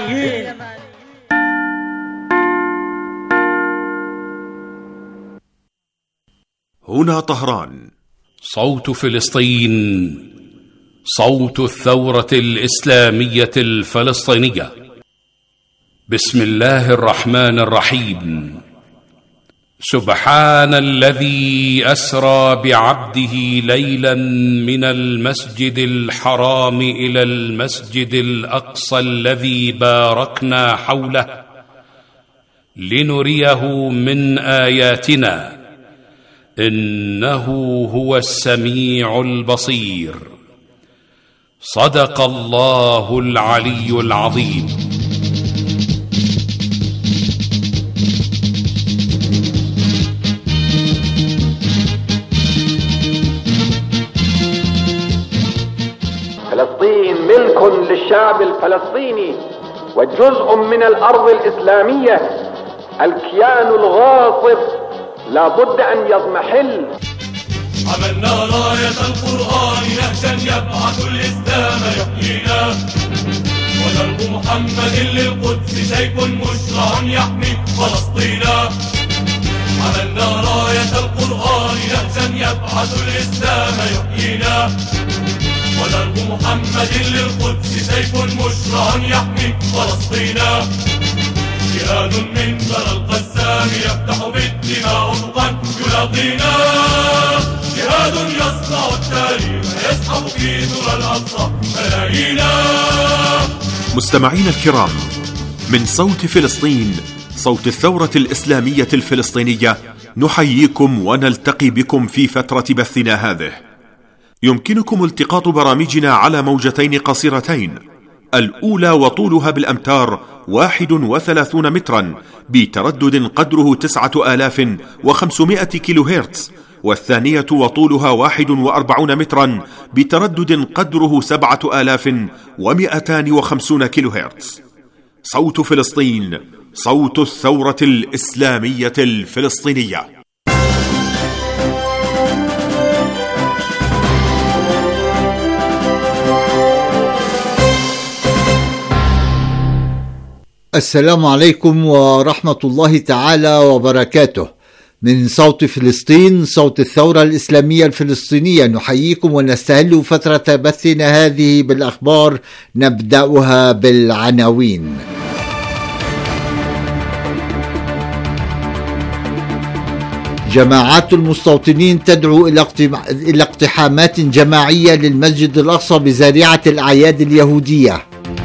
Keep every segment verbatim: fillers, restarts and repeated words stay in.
اليمانيين. هنا طهران، صوت فلسطين، صوت الثورة الإسلامية الفلسطينية. بسم الله الرحمن الرحيم. سبحان الذي أسرى بعبده ليلا من المسجد الحرام إلى المسجد الأقصى الذي باركنا حوله لنريه من آياتنا إنه هو السميع البصير. صدق الله العلي العظيم. فلسطين ملك للشعب الفلسطيني وجزء من الأرض الإسلامية. الكيان الغاصب لا بد أن يضمحل. عملنا راية القرآن نهجا يبعث الإسلام يحيينا، ودرب محمد للقدس سيف مشرع يحمي فلسطينا. عملنا راية القرآن نهجا يبعث الإسلام يحيينا، ودرب محمد للقدس سيف مشرع يحمي فلسطينا. جهاد من بر القسام يفتح بالدماء أفقا يلاقينا، جهاد يصنع التاريخ يسحب في ذرى الأقصى ملايينا. مستمعين الكرام، من صوت فلسطين، صوت الثورة الإسلامية الفلسطينية، نحييكم ونلتقي بكم في فترة بثنا هذه. يمكنكم التقاط برامجنا على موجتين قصيرتين، الأولى وطولها بالأمتار واحد وثلاثون مترا بتردد قدره تسعة آلاف وخمسمائة كيلو هرتز، والثانية وطولها واحد وأربعون مترا بتردد قدره سبعة آلاف ومئتان وخمسون كيلو هرتز. صوت فلسطين، صوت الثورة الإسلامية الفلسطينية. السلام عليكم ورحمة الله تعالى وبركاته. من صوت فلسطين، صوت الثورة الإسلامية الفلسطينية، نحييكم ونستهل فترة بثنا هذه بالأخبار. نبدأها بالعناوين. جماعات المستوطنين تدعو إلى اقتحامات جماعية للمسجد الأقصى بذريعة الأعياد اليهودية.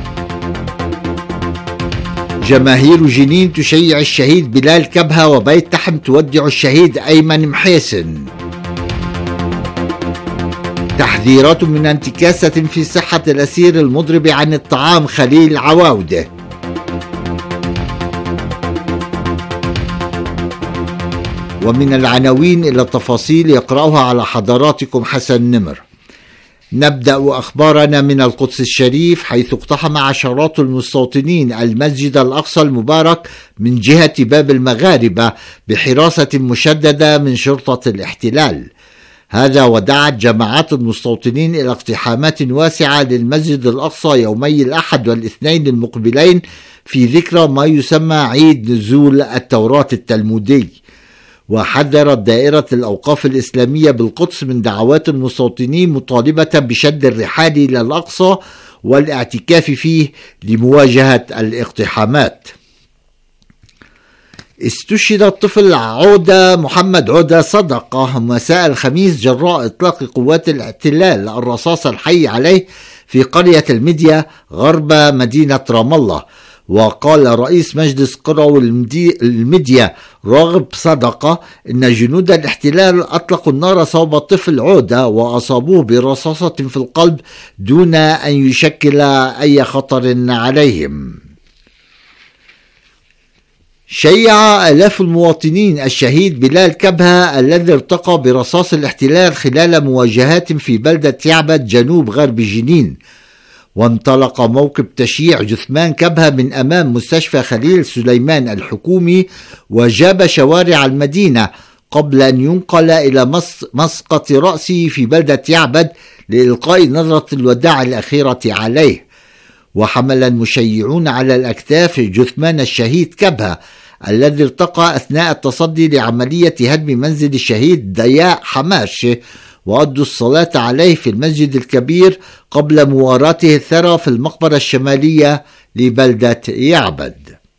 جماهير جنين تشيع الشهيد بلال كبهة، وبيت تحم تودع الشهيد أيمن محيسن. تحذيرات من انتكاسة في صحة الأسير المضرب عن الطعام خليل عواودة. ومن العناوين إلى التفاصيل يقرأها على حضراتكم حسن نمر. نبدأ أخبارنا من القدس الشريف، حيث اقتحم عشرات المستوطنين المسجد الأقصى المبارك من جهة باب المغاربة بحراسة مشددة من شرطة الاحتلال. هذا ودعت جماعات المستوطنين إلى اقتحامات واسعة للمسجد الأقصى يومي الأحد والاثنين المقبلين في ذكرى ما يسمى عيد نزول التوراة التلمودي. وحذرت دائرة الأوقاف الإسلامية بالقدس من دعوات المستوطنين مطالبة بشد الرحال إلى الأقصى والاعتكاف فيه لمواجهة الاقتحامات. استشهد الطفل عودة محمد عودة صدقة مساء الخميس جراء إطلاق قوات الاحتلال الرصاص الحي عليه في قرية المديا غرب مدينة رام الله. وقال رئيس مجلس قرى المديا راغب صدقة إن جنود الاحتلال أطلقوا النار صوب الطفل عودة وأصابوه برصاصة في القلب دون أن يشكل أي خطر عليهم. شيع آلاف المواطنين الشهيد بلال كبهة الذي ارتقى برصاص الاحتلال خلال مواجهات في بلدة يعبد جنوب غرب جنين. وانطلق موكب تشييع جثمان كبهة من أمام مستشفى خليل سليمان الحكومي وجاب شوارع المدينة قبل أن ينقل إلى مسقط رأسه في بلدة يعبد لإلقاء نظرة الوداع الأخيرة عليه. وحمل المشيعون على الأكتاف جثمان الشهيد كبهة الذي ارتقى أثناء التصدي لعملية هدم منزل الشهيد ضياء حماشة، وأدوا الصلاة عليه في المسجد الكبير قبل مواراته الثرى في المقبرة الشمالية لبلدة يعبد.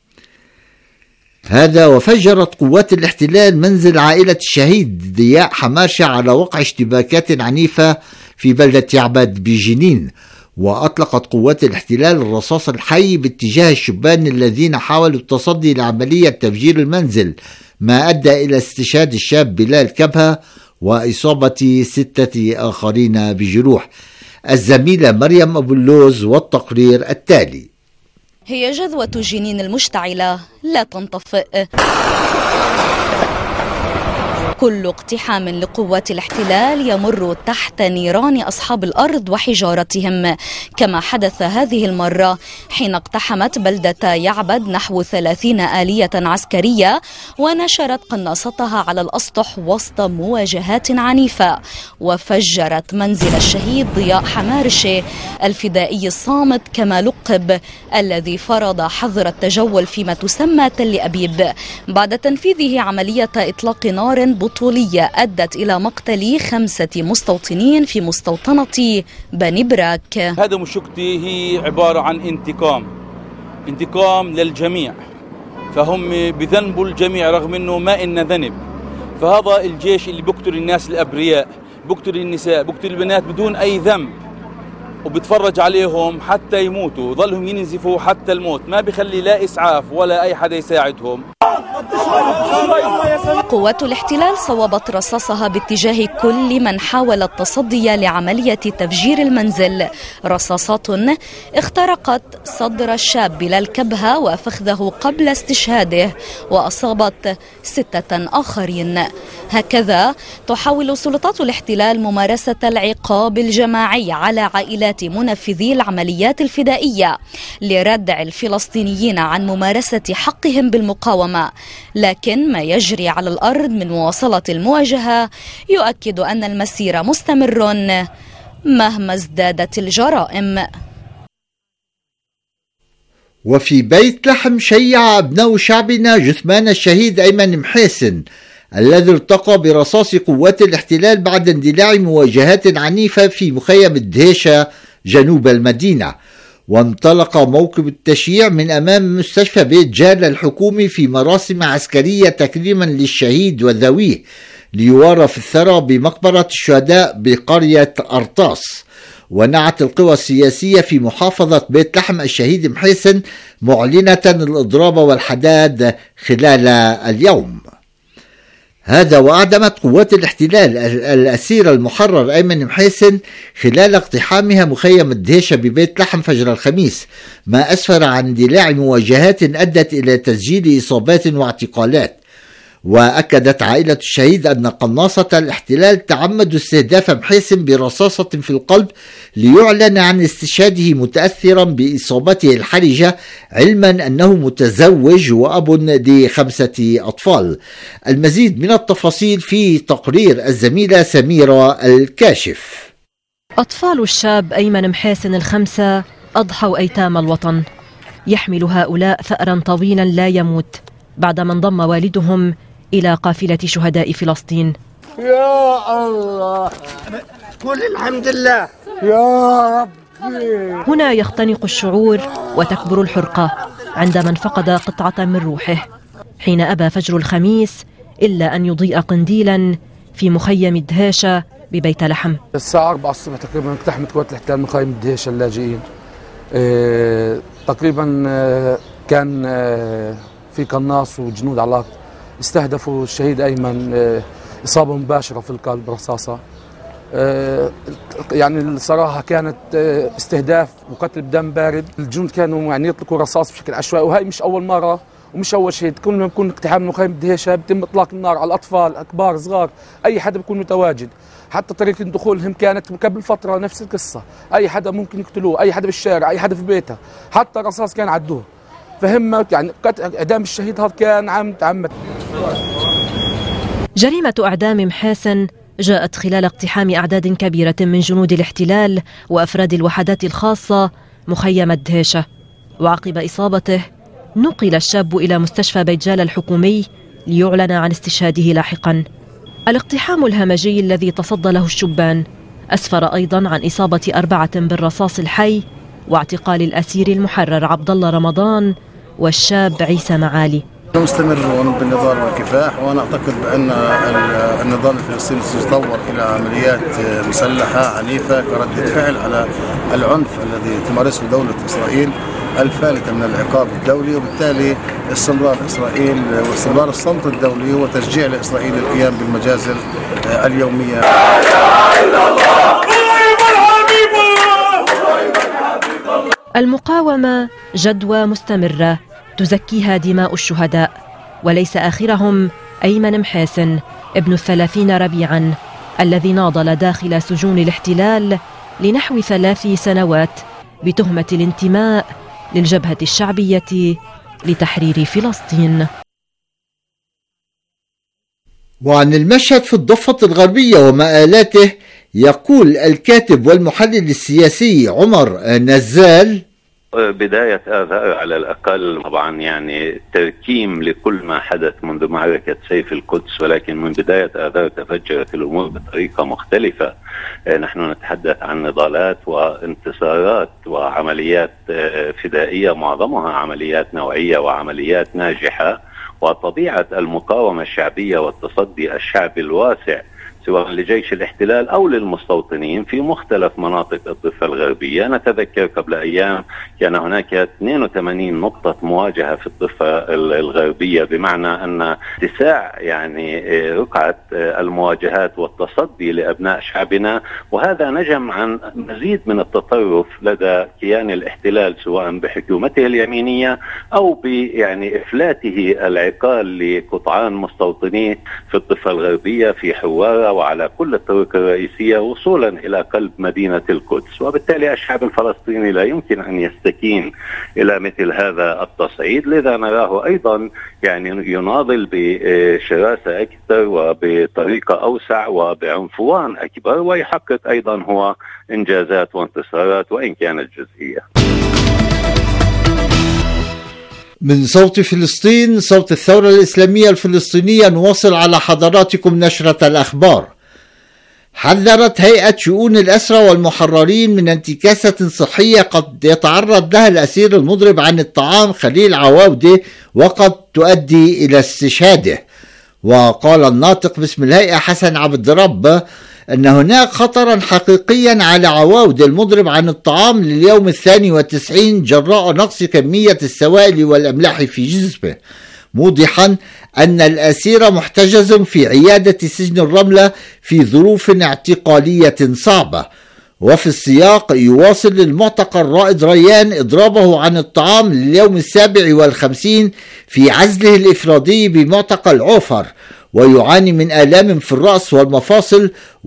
هذا وفجرت قوات الاحتلال منزل عائلة الشهيد ضياء حماشة على وقع اشتباكات عنيفة في بلدة يعبد بجنين، وأطلقت قوات الاحتلال الرصاص الحي باتجاه الشبان الذين حاولوا التصدي لعملية تفجير المنزل، ما أدى إلى استشهاد الشاب بلال كبهة وإصابة ستة آخرين بجروح. الزميلة مريم أبو اللوز والتقرير التالي. هي جذوة جنين المشتعلة لا تنطفئ. كل اقتحام لقوات الاحتلال يمر تحت نيران أصحاب الأرض وحجارتهم، كما حدث هذه المرة حين اقتحمت بلدة يعبد نحو ثلاثين آلية عسكرية ونشرت قناصتها على الأسطح وسط مواجهات عنيفة، وفجرت منزل الشهيد ضياء حمارشة الفدائي الصامت كما لقب، الذي فرض حظر التجول فيما تسمى تل أبيب بعد تنفيذه عملية إطلاق نار بطولية أدت إلى مقتل خمسة مستوطنين في مستوطنة بني براك. هذا مشكلتي هي عبارة عن انتقام انتقام للجميع، فهم بذنبوا الجميع رغم أنه ما إن ذنب. فهذا الجيش اللي بيقتل الناس الأبرياء، بيقتل النساء، بيقتل البنات بدون أي ذنب، وبتفرج عليهم حتى يموتوا، ظلهم ينزفوا حتى الموت، ما بيخلي لا إسعاف ولا أي حدا يساعدهم. قوات الاحتلال صوبت رصاصها باتجاه كل من حاول التصدي لعملية تفجير المنزل، رصاصات اخترقت صدر الشاب بلال كبهة وفخذه قبل استشهاده، وأصابت ستة آخرين. هكذا تحاول سلطات الاحتلال ممارسة العقاب الجماعي على عائلات منفذي العمليات الفدائية لردع الفلسطينيين عن ممارسة حقهم بالمقاومة، لكن ما يجري على الأرض من مواصلة المواجهة يؤكد أن المسير مستمر مهما ازدادت الجرائم. وفي بيت لحم شيع أبناء شعبنا جثمان الشهيد أيمن محيسن الذي ارتقى برصاص قوات الاحتلال بعد اندلاع مواجهات عنيفة في مخيم الدهيشة جنوب المدينة. وانطلق موكب التشييع من أمام مستشفى بيت جال الحكومي في مراسم عسكرية تكريما للشهيد وذويه، ليوارى في الثرى بمقبرة الشهداء بقرية أرطاس. ونعت القوى السياسية في محافظة بيت لحم الشهيد محيسن معلنة الإضراب والحداد خلال اليوم. هذا وأعدمت قوات الاحتلال الأسير المحرر أيمن محيسن خلال اقتحامها مخيم الدهيشة ببيت لحم فجر الخميس، ما أسفر عن اندلاع مواجهات أدت إلى تسجيل إصابات واعتقالات. وأكدت عائلة الشهيد أن قناصة الاحتلال تعمد استهداف محيسن برصاصة في القلب ليعلن عن استشهاده متأثرا بإصابته الحرجة، علما أنه متزوج وأب لخمسة أطفال. المزيد من التفاصيل في تقرير الزميلة سميرة الكاشف. أطفال الشاب أيمن محيسن الخمسة أضحوا أيتام الوطن، يحمل هؤلاء ثأرا طويلا لا يموت بعدما انضم والدهم إلى قافلة شهداء فلسطين. يا الله، قل الحمد لله يا رب. هنا يختنق الشعور وتكبر الحرقة عندما انفقد قطعة من روحه حين أبى فجر الخميس إلا أن يضيء قنديلا في مخيم الدهيشة ببيت لحم. الساعة أربعة الصبح تقريبا اقتحمت قوات الاحتلال مخيم الدهيشة اللاجئين. اه تقريبا اه كان اه في قناص وجنود على الأرض استهدفوا الشهيد أيمن إصابة مباشرة في القلب رصاصة. يعني الصراحة كانت استهداف وقتل بدم بارد. الجنود كانوا يعني يطلقوا رصاص بشكل عشوائي، وهي مش أول مرة ومش أول شهيد. كل ما بيكون اقتحام مخيم الدهيشة بيتم إطلاق النار على الأطفال، أكبار صغار، أي حدا بيكون متواجد. حتى طريقة دخولهم كانت قبل فترة نفس القصة، أي حدا ممكن يقتلوه، أي حدا بالشارع، أي حدا في بيته، حتى رصاص كان عدوه. فهم يعني إعدام الشهيد هذا كان عم تعمد. جريمة إعدام محيسن جاءت خلال اقتحام أعداد كبيرة من جنود الاحتلال وأفراد الوحدات الخاصة مخيم الدهيشة، وعقب إصابته نقل الشاب إلى مستشفى بيت جالة الحكومي ليعلن عن استشهاده لاحقا. الاقتحام الهمجي الذي تصدى له الشبان أسفر أيضا عن إصابة أربعة بالرصاص الحي واعتقال الأسير المحرر عبد الله رمضان والشاب عيسى معالي. مستمرون بالنضال والكفاح، وانا اعتقد بان النضال الفلسطيني سيتطور الى عمليات مسلحه عنيفه كردة فعل على العنف الذي تمارسه دوله اسرائيل الفالته من العقاب الدولي، وبالتالي استمرار اسرائيل واستمرار الصمت الدولي وتشجيع لاسرائيل القيام بالمجازر اليوميه. المقاومه جدوى مستمره تزكيها دماء الشهداء، وليس آخرهم أيمن محاسن ابن الثلاثين ربيعا الذي ناضل داخل سجون الاحتلال لنحو ثلاث سنوات بتهمة الانتماء للجبهة الشعبية لتحرير فلسطين. وعن المشهد في الضفة الغربية ومآلاته يقول الكاتب والمحلل السياسي عمر نزال: بداية آثار على الأقل طبعا يعني تركيم لكل ما حدث منذ معركة سيف القدس، ولكن من بداية آثار تفجرت الأمور بطريقة مختلفة. نحن نتحدث عن نضالات وانتصارات وعمليات فدائية، معظمها عمليات نوعية وعمليات ناجحة، وطبيعة المقاومة الشعبية والتصدي الشعبي الواسع سواء لجيش الاحتلال أو للمستوطنين في مختلف مناطق الضفة الغربية. نتذكر قبل أيام كان هناك اثنين وثمانين نقطة مواجهة في الضفة الغربية، بمعنى أن اتساع يعني رقعة المواجهات والتصدي لأبناء شعبنا، وهذا نجم عن مزيد من التطرف لدى كيان الاحتلال سواء بحكومته اليمينية أو يعني إفلاته العقال لقطعان مستوطنيه في الضفة الغربية في حوارة وعلى كل الطرق الرئيسية وصولا إلى قلب مدينة القدس. وبالتالي الشعب الفلسطيني لا يمكن أن يستكين إلى مثل هذا التصعيد، لذا نراه أيضا يعني يناضل بشراسة أكثر وبطريقة أوسع وبعنفوان أكبر، ويحقق أيضا هو إنجازات وانتصارات وإن كانت جزئية. من صوت فلسطين، صوت الثورة الإسلامية الفلسطينية، نواصل على حضراتكم نشرة الأخبار. حذرت هيئة شؤون الأسرى والمحررين من انتكاسة صحية قد يتعرض لها الأسير المضرب عن الطعام خليل عواودة وقد تؤدي إلى استشهاده. وقال الناطق باسم الهيئة حسن عبد رب أن هناك خطرا حقيقيا على عواودة المضرب عن الطعام لليوم الثاني والتسعين جراء نقص كمية السوائل والأملاح في جسمه، موضحا أن الأسير محتجز في عيادة سجن الرملة في ظروف اعتقالية صعبة. وفي السياق يواصل المعتقل رائد ريان إضرابه عن الطعام لليوم السابع والخمسين في عزله الإفرادي بمعتقل عوفر، ويعاني من آلام في الرأس والمفاصل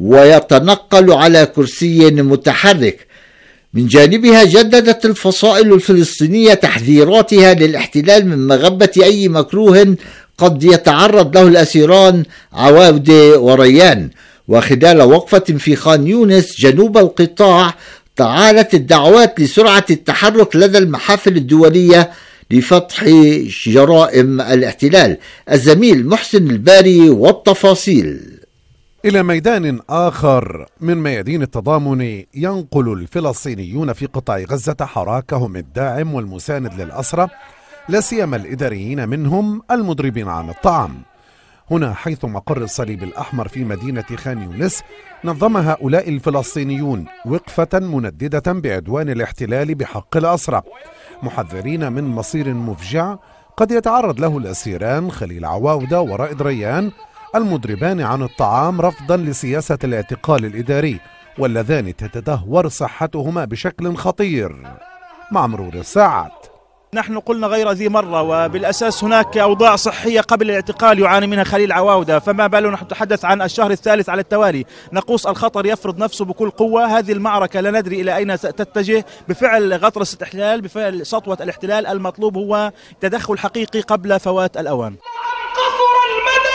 ويتنقل على كرسي متحرك. من جانبها جددت الفصائل الفلسطينية تحذيراتها للاحتلال من مغبة أي مكروه قد يتعرض له الأسيران عواودة وريان. وخلال وقفة في خان يونس جنوب القطاع تعالت الدعوات لسرعة التحرك لدى المحافل الدولية لفتح جرائم الاحتلال. الزميل محسن الباري والتفاصيل. إلى ميدان آخر من ميادين التضامن ينقل الفلسطينيون في قطاع غزة حراكهم الداعم والمساند للأسرى، لا سيما الإداريين منهم المضربين عن الطعام. هنا حيث مقر الصليب الأحمر في مدينة خان يونس نظم هؤلاء الفلسطينيون وقفة منددة بعدوان الاحتلال بحق الأسرى، محذرين من مصير مفجع قد يتعرض له الأسيران خليل عواودة ورائد ريان المضربان عن الطعام رفضا لسياسة الاعتقال الإداري، واللذان تتدهور صحتهما بشكل خطير مع مرور الساعات. نحن قلنا غير ذي مرة، وبالأساس هناك أوضاع صحية قبل الاعتقال يعاني منها خليل عواودة، فما بالنا نحن نتحدث عن الشهر الثالث على التوالي. نقوص الخطر يفرض نفسه بكل قوة. هذه المعركة لا ندري إلى أين تتجه بفعل غطرسة الاحتلال، بفعل سطوة الاحتلال. المطلوب هو تدخل حقيقي قبل فوات الأوان. قصر المدى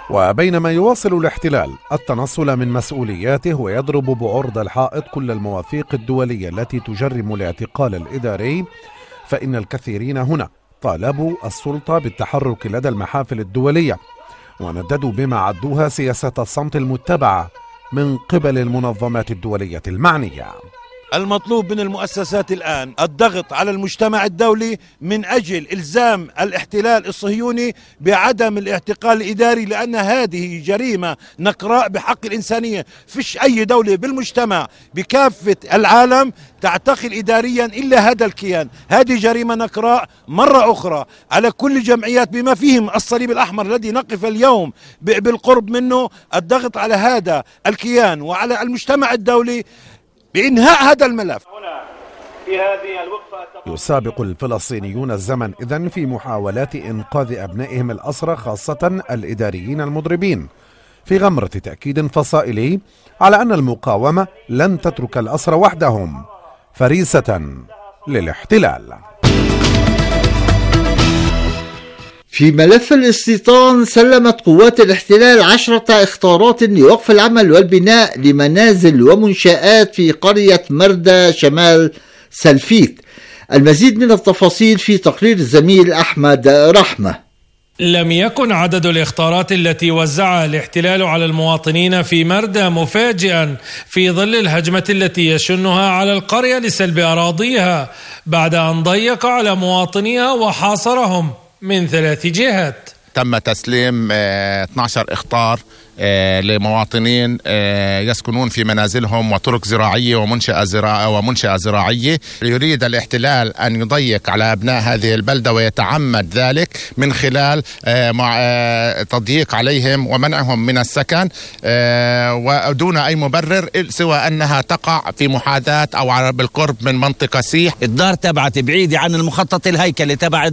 وبينما يواصل الاحتلال التنصل من مسؤولياته ويضرب بعرض الحائط كل المواثيق الدولية التي تجرم الاعتقال الإداري، فإن الكثيرين هنا طالبوا السلطة بالتحرك لدى المحافل الدولية، ونددوا بما عدوها سياسة الصمت المتبعة من قبل المنظمات الدولية المعنية. المطلوب من المؤسسات الآن الضغط على المجتمع الدولي من أجل إلزام الاحتلال الصهيوني بعدم الاعتقال الإداري، لأن هذه جريمة نقراء بحق الإنسانية. فيش أي دولة بالمجتمع بكافة العالم تعتقل إداريا إلا هذا الكيان. هذه جريمة نقراء مرة أخرى على كل الجمعيات بما فيهم الصليب الأحمر الذي نقف اليوم بالقرب منه، الضغط على هذا الكيان وعلى المجتمع الدولي بإنهاء هذا الملف. يسابق الفلسطينيون الزمن إذن في محاولات إنقاذ أبنائهم الأسرى، خاصة الإداريين المضربين، في غمرة تأكيد فصائلي على أن المقاومة لن تترك الأسرى وحدهم فريسة للاحتلال. في ملف الاستيطان، سلمت قوات الاحتلال عشرة اخطارات لوقف العمل والبناء لمنازل ومنشآت في قرية مردة شمال سلفيت. المزيد من التفاصيل في تقرير الزميل أحمد رحمة. لم يكن عدد الاخطارات التي وزعها الاحتلال على المواطنين في مردة مفاجئا في ظل الهجمة التي يشنها على القرية لسلب أراضيها بعد أن ضيق على مواطنيها وحاصرهم من ثلاث جهات. تم تسليم اثني عشر اخطار لمواطنين يسكنون في منازلهم وطرق زراعية ومنشأة زراعية ومنشأة زراعية. يريد الاحتلال أن يضيق على أبناء هذه البلدة ويتعمد ذلك من خلال تضييق عليهم ومنعهم من السكن ودون أي مبرر سوى أنها تقع في محاذاة أو بالقرب من منطقة سيح. الدار تبعت بعيدة عن المخطط الهيكلي تبع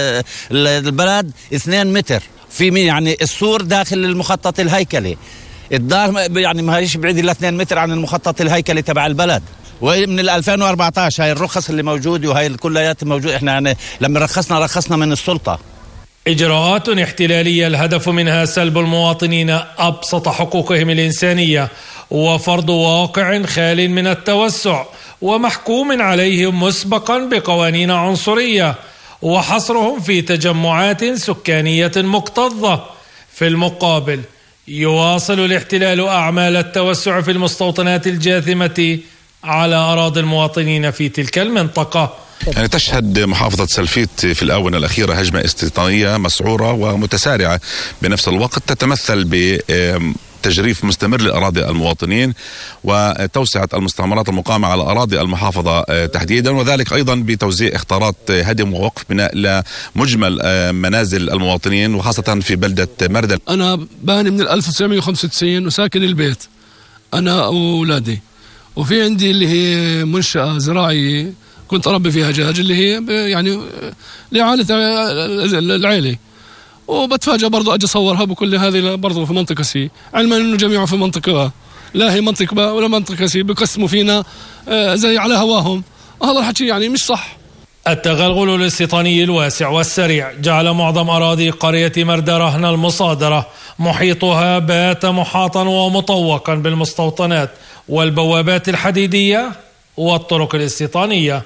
البلد اثنين متر، في يعني السور داخل المخطط الهيكلي. الدار يعني ما هيش بعيد الا اثنين متر عن المخطط الهيكلي تبع البلد. ومن ألفين وأربعة عشر هاي الرخص اللي موجوده وهي الكليات موجوده. احنا يعني لما رخصنا رخصنا من السلطه. اجراءات احتلاليه الهدف منها سلب المواطنين ابسط حقوقهم الانسانيه وفرض واقع خال من التوسع ومحكوم عليهم مسبقا بقوانين عنصريه وحصرهم في تجمعات سكانية مكتظة. في المقابل يواصل الاحتلال أعمال التوسع في المستوطنات الجاثمة على أراضي المواطنين في تلك المنطقة. يعني تشهد محافظة سلفيت في الآونة الأخيرة هجمة استيطانية مسعورة ومتسارعة بنفس الوقت، تتمثل ب تجريف مستمر لأراضي المواطنين وتوسعة المستعمرات المقامة على أراضي المحافظة تحديدا، وذلك أيضا بتوزيع اختارات هدم ووقف بناء لمجمل منازل المواطنين وخاصة في بلدة مردة. أنا باني من ألف وتسعمائة وخمسة وتسعين وساكن البيت أنا وأولادي، وفي عندي اللي هي منشأة زراعية كنت أربي فيها دجاج اللي هي يعني لعائلة العائلة، وبتفاجأ برضو أجي أصورها بكل هذه برضو في منطقة سي، علما أنه جميعا في منطقة لا هي منطقة با ولا منطقة سي، بيقسموا فينا زي على هواهم. هذا الحكي يعني مش صح. التغلغل الاستيطاني الواسع والسريع جعل معظم أراضي قرية مردة رهن المصادرة، محيطها بات محاطا ومطوقا بالمستوطنات والبوابات الحديدية والطرق الاستيطانية.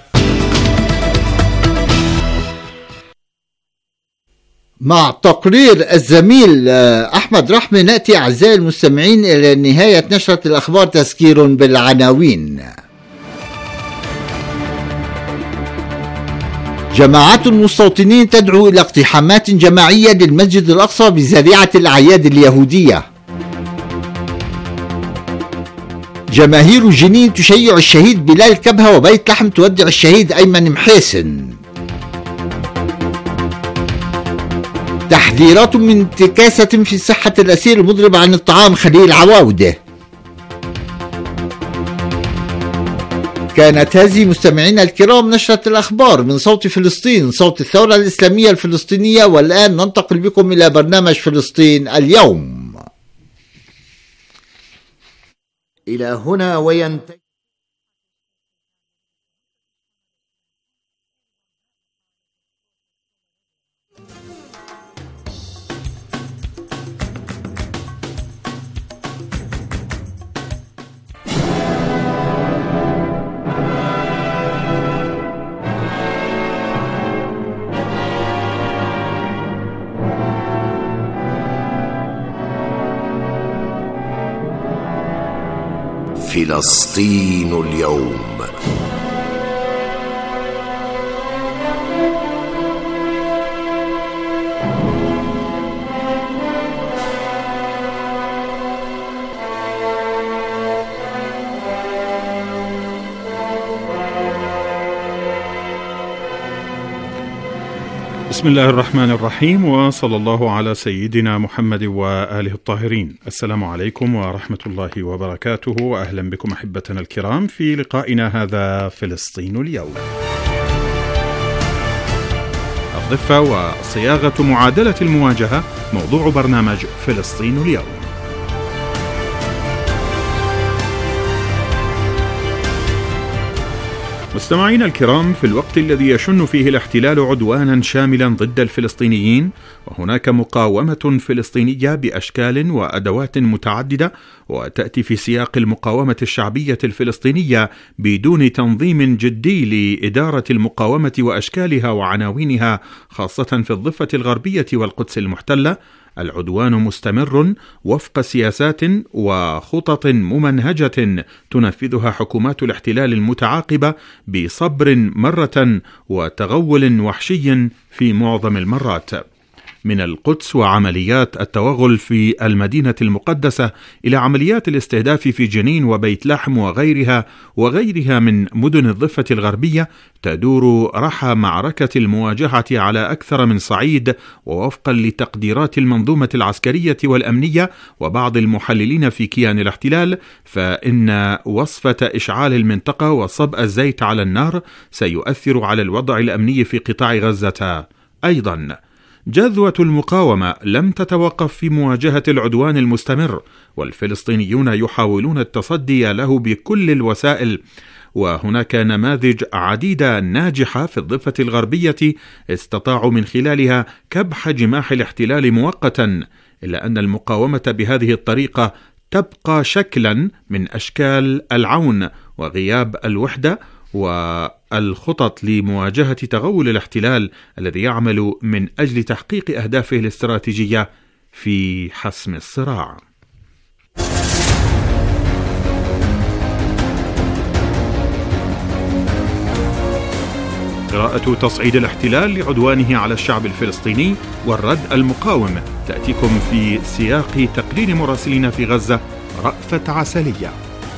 مع تقرير الزميل أحمد رحمة نأتي أعزائي المستمعين إلى نهاية نشرة الأخبار. تذكير بالعناوين. جماعات المستوطنين تدعو إلى اقتحامات جماعية للمسجد الأقصى بذريعة الأعياد اليهودية. جماهير جنين تشيع الشهيد بلال كبهة، وبيت لحم تودع الشهيد أيمن محيسن. تحذيرات من انتكاسة في صحة الأسير المضرب عن الطعام خليل عواودة. كانت هذه مستمعينا الكرام نشرة الأخبار من صوت فلسطين، صوت الثورة الإسلامية الفلسطينية. والآن ننتقل بكم إلى برنامج فلسطين اليوم. إلى هنا وينتهي فلسطين اليوم. بسم الله الرحمن الرحيم، وصلى الله على سيدنا محمد وآله الطاهرين. السلام عليكم ورحمة الله وبركاته، وأهلا بكم أحبتنا الكرام في لقائنا هذا فلسطين اليوم. الضفة وصياغة معادلة المواجهة موضوع برنامج فلسطين اليوم. مستمعينا الكرام، في الوقت الذي يشن فيه الاحتلال عدوانا شاملا ضد الفلسطينيين، وهناك مقاومة فلسطينية بأشكال وأدوات متعددة، وتأتي في سياق المقاومة الشعبية الفلسطينية بدون تنظيم جدي لإدارة المقاومة وأشكالها وعناوينها، خاصة في الضفة الغربية والقدس المحتلة، العدوان مستمر وفق سياسات وخطط ممنهجة تنفذها حكومات الاحتلال المتعاقبة بصبر مرة وتغول وحشي في معظم المرات. من القدس وعمليات التوغل في المدينة المقدسة إلى عمليات الاستهداف في جنين وبيت لحم وغيرها وغيرها من مدن الضفة الغربية، تدور رحى معركة المواجهة على أكثر من صعيد. ووفقا لتقديرات المنظومة العسكرية والأمنية وبعض المحللين في كيان الاحتلال، فإن وصفة إشعال المنطقة وصب الزيت على النار سيؤثر على الوضع الأمني في قطاع غزة أيضا. جذوة المقاومة لم تتوقف في مواجهة العدوان المستمر، والفلسطينيون يحاولون التصدي له بكل الوسائل، وهناك نماذج عديدة ناجحة في الضفة الغربية استطاعوا من خلالها كبح جماح الاحتلال مؤقتا، إلا أن المقاومة بهذه الطريقة تبقى شكلا من أشكال العون وغياب الوحدة والخطط لمواجهة تغول الاحتلال الذي يعمل من أجل تحقيق أهدافه الاستراتيجية في حسم الصراع. قراءة تصعيد الاحتلال لعدوانه على الشعب الفلسطيني والرد المقاوم تأتيكم في سياق تقرير مراسلنا في غزة رأفت عسلية.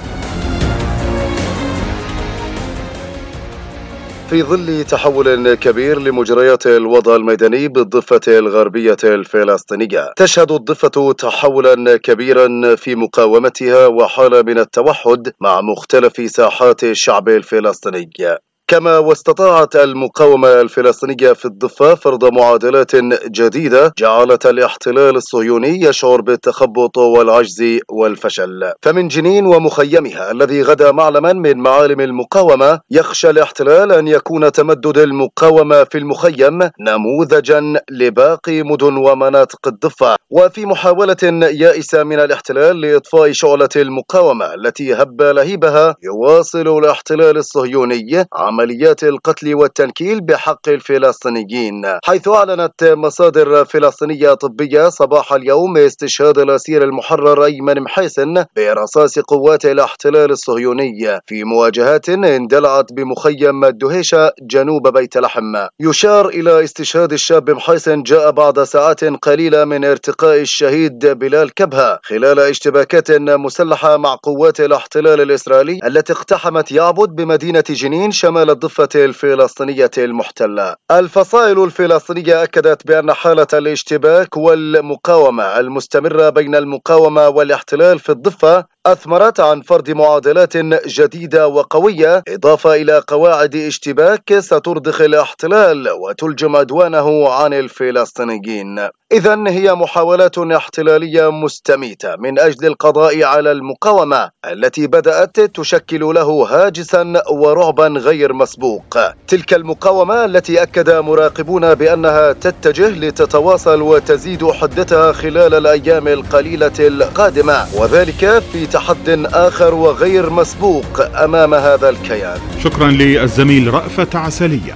في ظل تحول كبير لمجريات الوضع الميداني بالضفة الغربية الفلسطينية، تشهد الضفة تحولا كبيرا في مقاومتها وحالة من التوحد مع مختلف ساحات الشعب الفلسطيني. كما واستطاعت المقاومة الفلسطينية في الضفة فرض معادلات جديدة جعلت الاحتلال الصهيوني يشعر بالتخبط والعجز والفشل. فمن جنين ومخيمها الذي غدا معلما من معالم المقاومة، يخشى الاحتلال أن يكون تمدد المقاومة في المخيم نموذجا لباقي مدن ومناطق الضفة. وفي محاولة يائسة من الاحتلال لإطفاء شعلة المقاومة التي هب لهيبها، يواصل الاحتلال الصهيوني عمليات القتل والتنكيل بحق الفلسطينيين، حيث أعلنت مصادر فلسطينية طبية صباح اليوم استشهاد الأسير المحرر أيمن محيسن برصاص قوات الاحتلال الصهيوني في مواجهات اندلعت بمخيم الدهيشة جنوب بيت لحم. يشار إلى استشهاد الشاب محيسن جاء بعد ساعات قليلة من ارتقاء الشهيد بلال كبهة خلال اشتباكات مسلحة مع قوات الاحتلال الإسرائيلي التي اقتحمت يعبد بمدينة جنين شمال الضفة الفلسطينية المحتلة. الفصائل الفلسطينية أكدت بأن حالة الاشتباك والمقاومة المستمرة بين المقاومة والاحتلال في الضفة أثمرت عن فرض معادلات جديدة وقوية، إضافة إلى قواعد اشتباك سترضخ الاحتلال وتلجم عدوانه عن الفلسطينيين. إذن هي محاولات احتلالية مستميتة من أجل القضاء على المقاومة التي بدأت تشكل له هاجسا ورعبا غير مسبوق. تلك المقاومة التي أكد مراقبون بأنها تتجه لتتواصل وتزيد حدتها خلال الأيام القليلة القادمة، وذلك في تحد آخر وغير مسبوق أمام هذا الكيان. شكرا للزميل رأفت عسلية.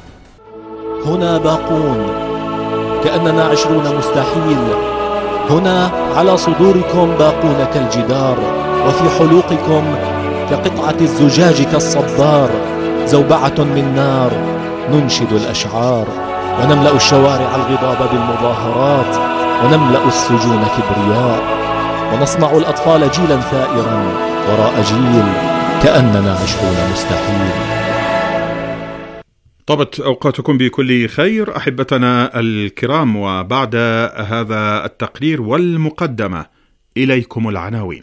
هنا باقون كأننا عشرون مستحيل، هنا على صدوركم باقون كالجدار، وفي حلوقكم كقطعة الزجاج كالصبار، زوبعة من نار ننشد الأشعار، ونملأ الشوارع الغضاب بالمظاهرات، ونملأ السجون كبرياء، ونصنع الأطفال جيلا ثائرا وراء جيل كأننا عشرون مستحيل. طبت أوقاتكم بكل خير أحبتنا الكرام، وبعد هذا التقرير والمقدمة إليكم العناوين.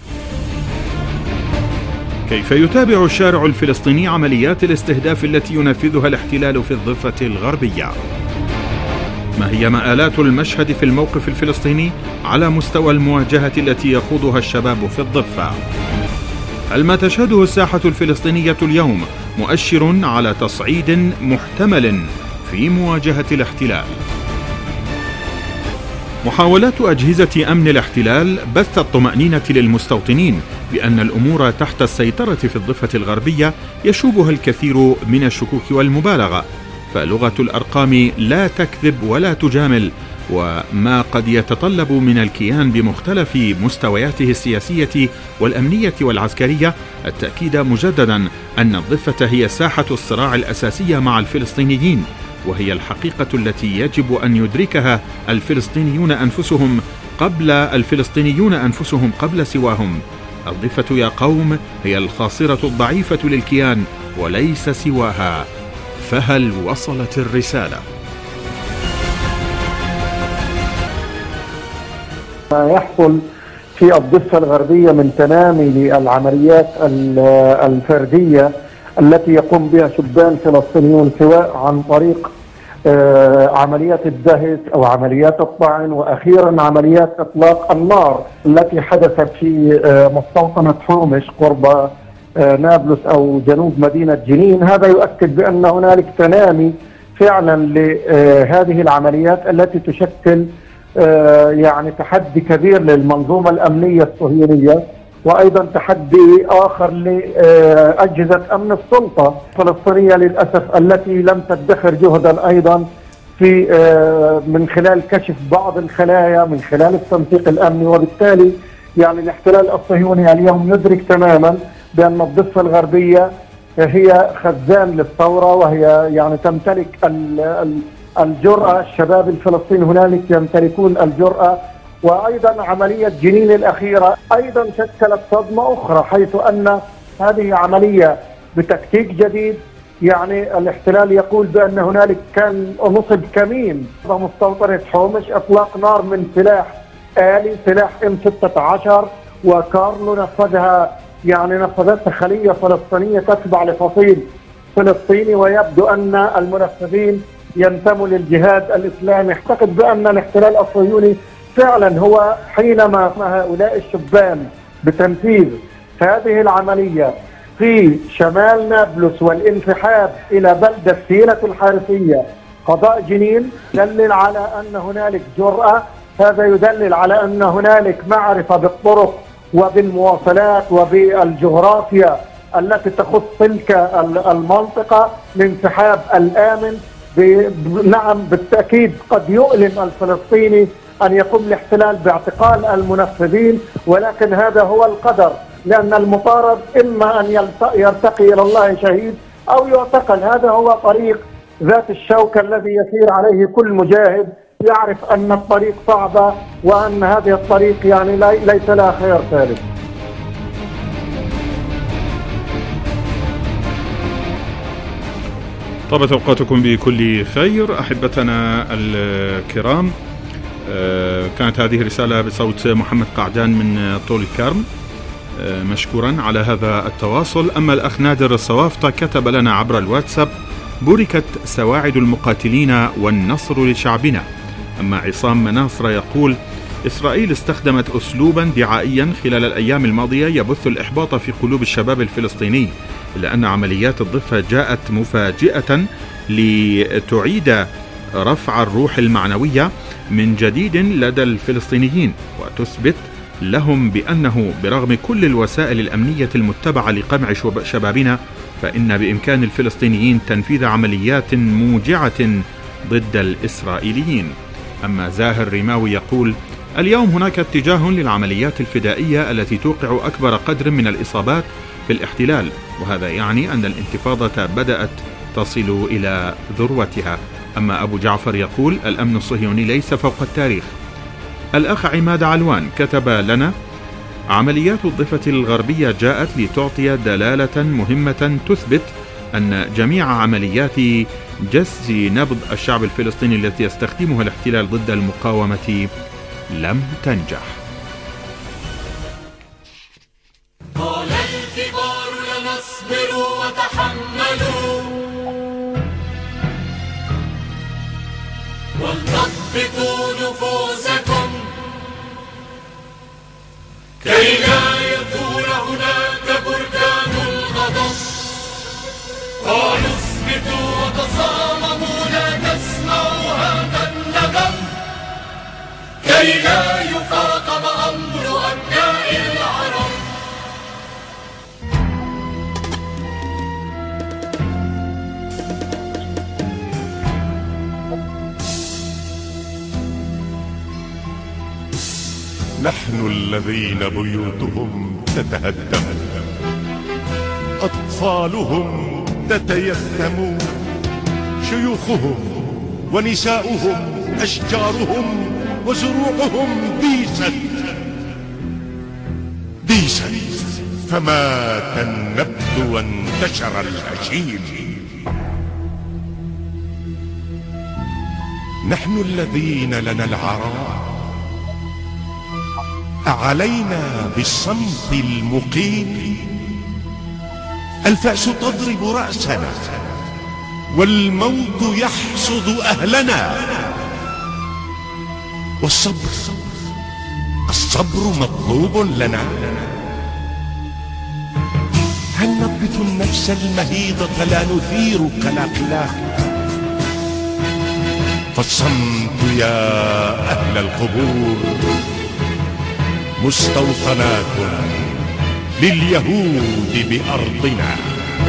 كيف يتابع الشارع الفلسطيني عمليات الاستهداف التي ينفذها الاحتلال في الضفة الغربية؟ ما هي مآلات المشهد في الموقف الفلسطيني على مستوى المواجهة التي يخوضها الشباب في الضفة؟ هل ما تشهده الساحة الفلسطينية اليوم مؤشر على تصعيد محتمل في مواجهة الاحتلال؟ محاولات أجهزة أمن الاحتلال بث الطمأنينة للمستوطنين بأن الأمور تحت السيطرة في الضفة الغربية يشوبها الكثير من الشكوك والمبالغة، فلغة الأرقام لا تكذب ولا تجامل، وما قد يتطلب من الكيان بمختلف مستوياته السياسية والأمنية والعسكرية التأكيد مجددا أن الضفة هي ساحة الصراع الأساسية مع الفلسطينيين، وهي الحقيقة التي يجب أن يدركها الفلسطينيون أنفسهم قبل الفلسطينيون أنفسهم قبل سواهم. الضفة يا قوم هي الخاصرة الضعيفة للكيان وليس سواها، فهل وصلت الرسالة؟ ما يحصل في الضفة الغربية من تنامي للعمليات الفردية التي يقوم بها شبان فلسطينيون، سواء عن طريق عمليات الدهس أو عمليات الطعن، وأخيرا عمليات إطلاق النار التي حدثت في مستوطنة حومش قرب نابلس أو جنوب مدينة جنين. هذا يؤكد بأن هنالك تنامي فعلا لهذه العمليات التي تشكل يعني تحدي كبير للمنظومة الأمنية الصهيونية، وأيضا تحدي آخر لأجهزة أمن السلطة الفلسطينية للأسف التي لم تدخر جهدا أيضا في من خلال كشف بعض الخلايا من خلال التنسيق الأمني. وبالتالي يعني الاحتلال الصهيوني اليوم يدرك تماما بأن الضفة الغربية هي خزان للثورة، وهي يعني تمتلك الجرأة. الشباب الفلسطيني هنالك يمتلكون الجرأة. وأيضا عملية جنين الأخيرة أيضا شكلت صدمة أخرى، حيث أن هذه عملية بتكتيك جديد. يعني الاحتلال يقول بأن هنالك كان نصب كمين مستوطنة حومش، إطلاق نار من سلاح آلي، سلاح إم ستة عشر، وكارلو نفذها يعني نفذتها خلية فلسطينية تتبع لفصيل فلسطيني، ويبدو أن المنفذين ينتموا للجهاد الإسلامي. أعتقد بأن الاحتلال الصهيوني فعلا هو حينما هؤلاء الشبان بتنفيذ هذه العملية في شمال نابلس والانسحاب إلى بلدة سينة الحارثية قضاء جنين، يدلل على أن هنالك جرأة. هذا يدلل على أن هنالك معرفة بالطرق وبالمواصلات وبالجغرافيا التي تخص تلك المنطقة. الانسحاب الآمن نعم بالتأكيد قد يؤلم الفلسطيني أن يقوم الاحتلال باعتقال المنفذين، ولكن هذا هو القدر، لأن المطارد إما أن يرتقي إلى الله شهيد أو يعتقل. هذا هو طريق ذات الشوكة الذي يسير عليه كل مجاهد يعرف أن الطريق صعبة وأن هذه الطريق يعني ليس لها خير ثالث. طابت أوقاتكم بكل خير أحبتنا الكرام. كانت هذه رسالة بصوت محمد قعدان من طول الكرم، مشكورا على هذا التواصل. أما الأخ نادر الصوافطة كتب لنا عبر الواتساب: بوركت سواعد المقاتلين والنصر لشعبنا. أما عصام مناصر يقول: إسرائيل استخدمت أسلوبا دعائيا خلال الأيام الماضية يبث الإحباط في قلوب الشباب الفلسطيني، إلا أن عمليات الضفة جاءت مفاجئة لتعيد رفع الروح المعنوية من جديد لدى الفلسطينيين، وتثبت لهم بأنه برغم كل الوسائل الأمنية المتبعة لقمع شبابنا فإن بإمكان الفلسطينيين تنفيذ عمليات موجعة ضد الإسرائيليين. أما زاهر رماوي يقول: اليوم هناك اتجاه للعمليات الفدائية التي توقع أكبر قدر من الإصابات في الاحتلال، وهذا يعني أن الانتفاضة بدأت تصل إلى ذروتها. أما أبو جعفر يقول الأمن الصهيوني ليس فوق التاريخ. الأخ عماد علوان كتب لنا: عمليات الضفة الغربية جاءت لتعطي دلالة مهمة تثبت أن جميع عمليات جس نبض الشعب الفلسطيني التي يستخدمها الاحتلال ضد المقاومة لم تنجح. قال الكبار لنصبر وتحملوا ولتضبطوا نفوسكم كي لا يثور هناك بركان الغضب. قالوا اصمتوا وتصامموا لا تسمعوا هذا الندم كي لا يفاقم أمر أبناء العرب. نحن الذين بيوتهم تتهدم، أطفالهم تتيتم، شيوخهم ونساؤهم أشجارهم وزروعهم ديست ديست فمات النبت وانتشر الهشيم. نحن الذين لنا العراء، أعلينا بالصمت المقيم، الفأس تضرب رأسنا والموت يحصد أهلنا، والصبر الصبر مطلوب لنا. هل نضبط النفس المهيضة لا نثير قلاقلا؟ فالصمت يا أهل القبور مستوطنات لليهود بأرضنا.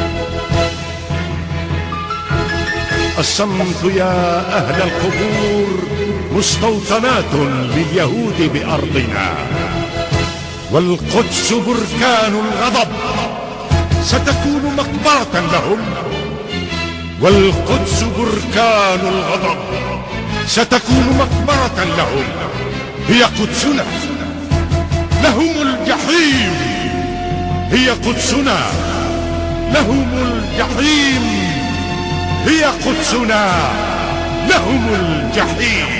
الصمت يا أهل القبور مستوطنات لليهود بأرضنا. والقدس بركان الغضب ستكون مقبرة لهم. والقدس بركان الغضب ستكون مقبرة لهم. هي قدسنا، لهم الجحيم. هي قدسنا، لهم الجحيم. هي قدسنا، لهم الجحيم.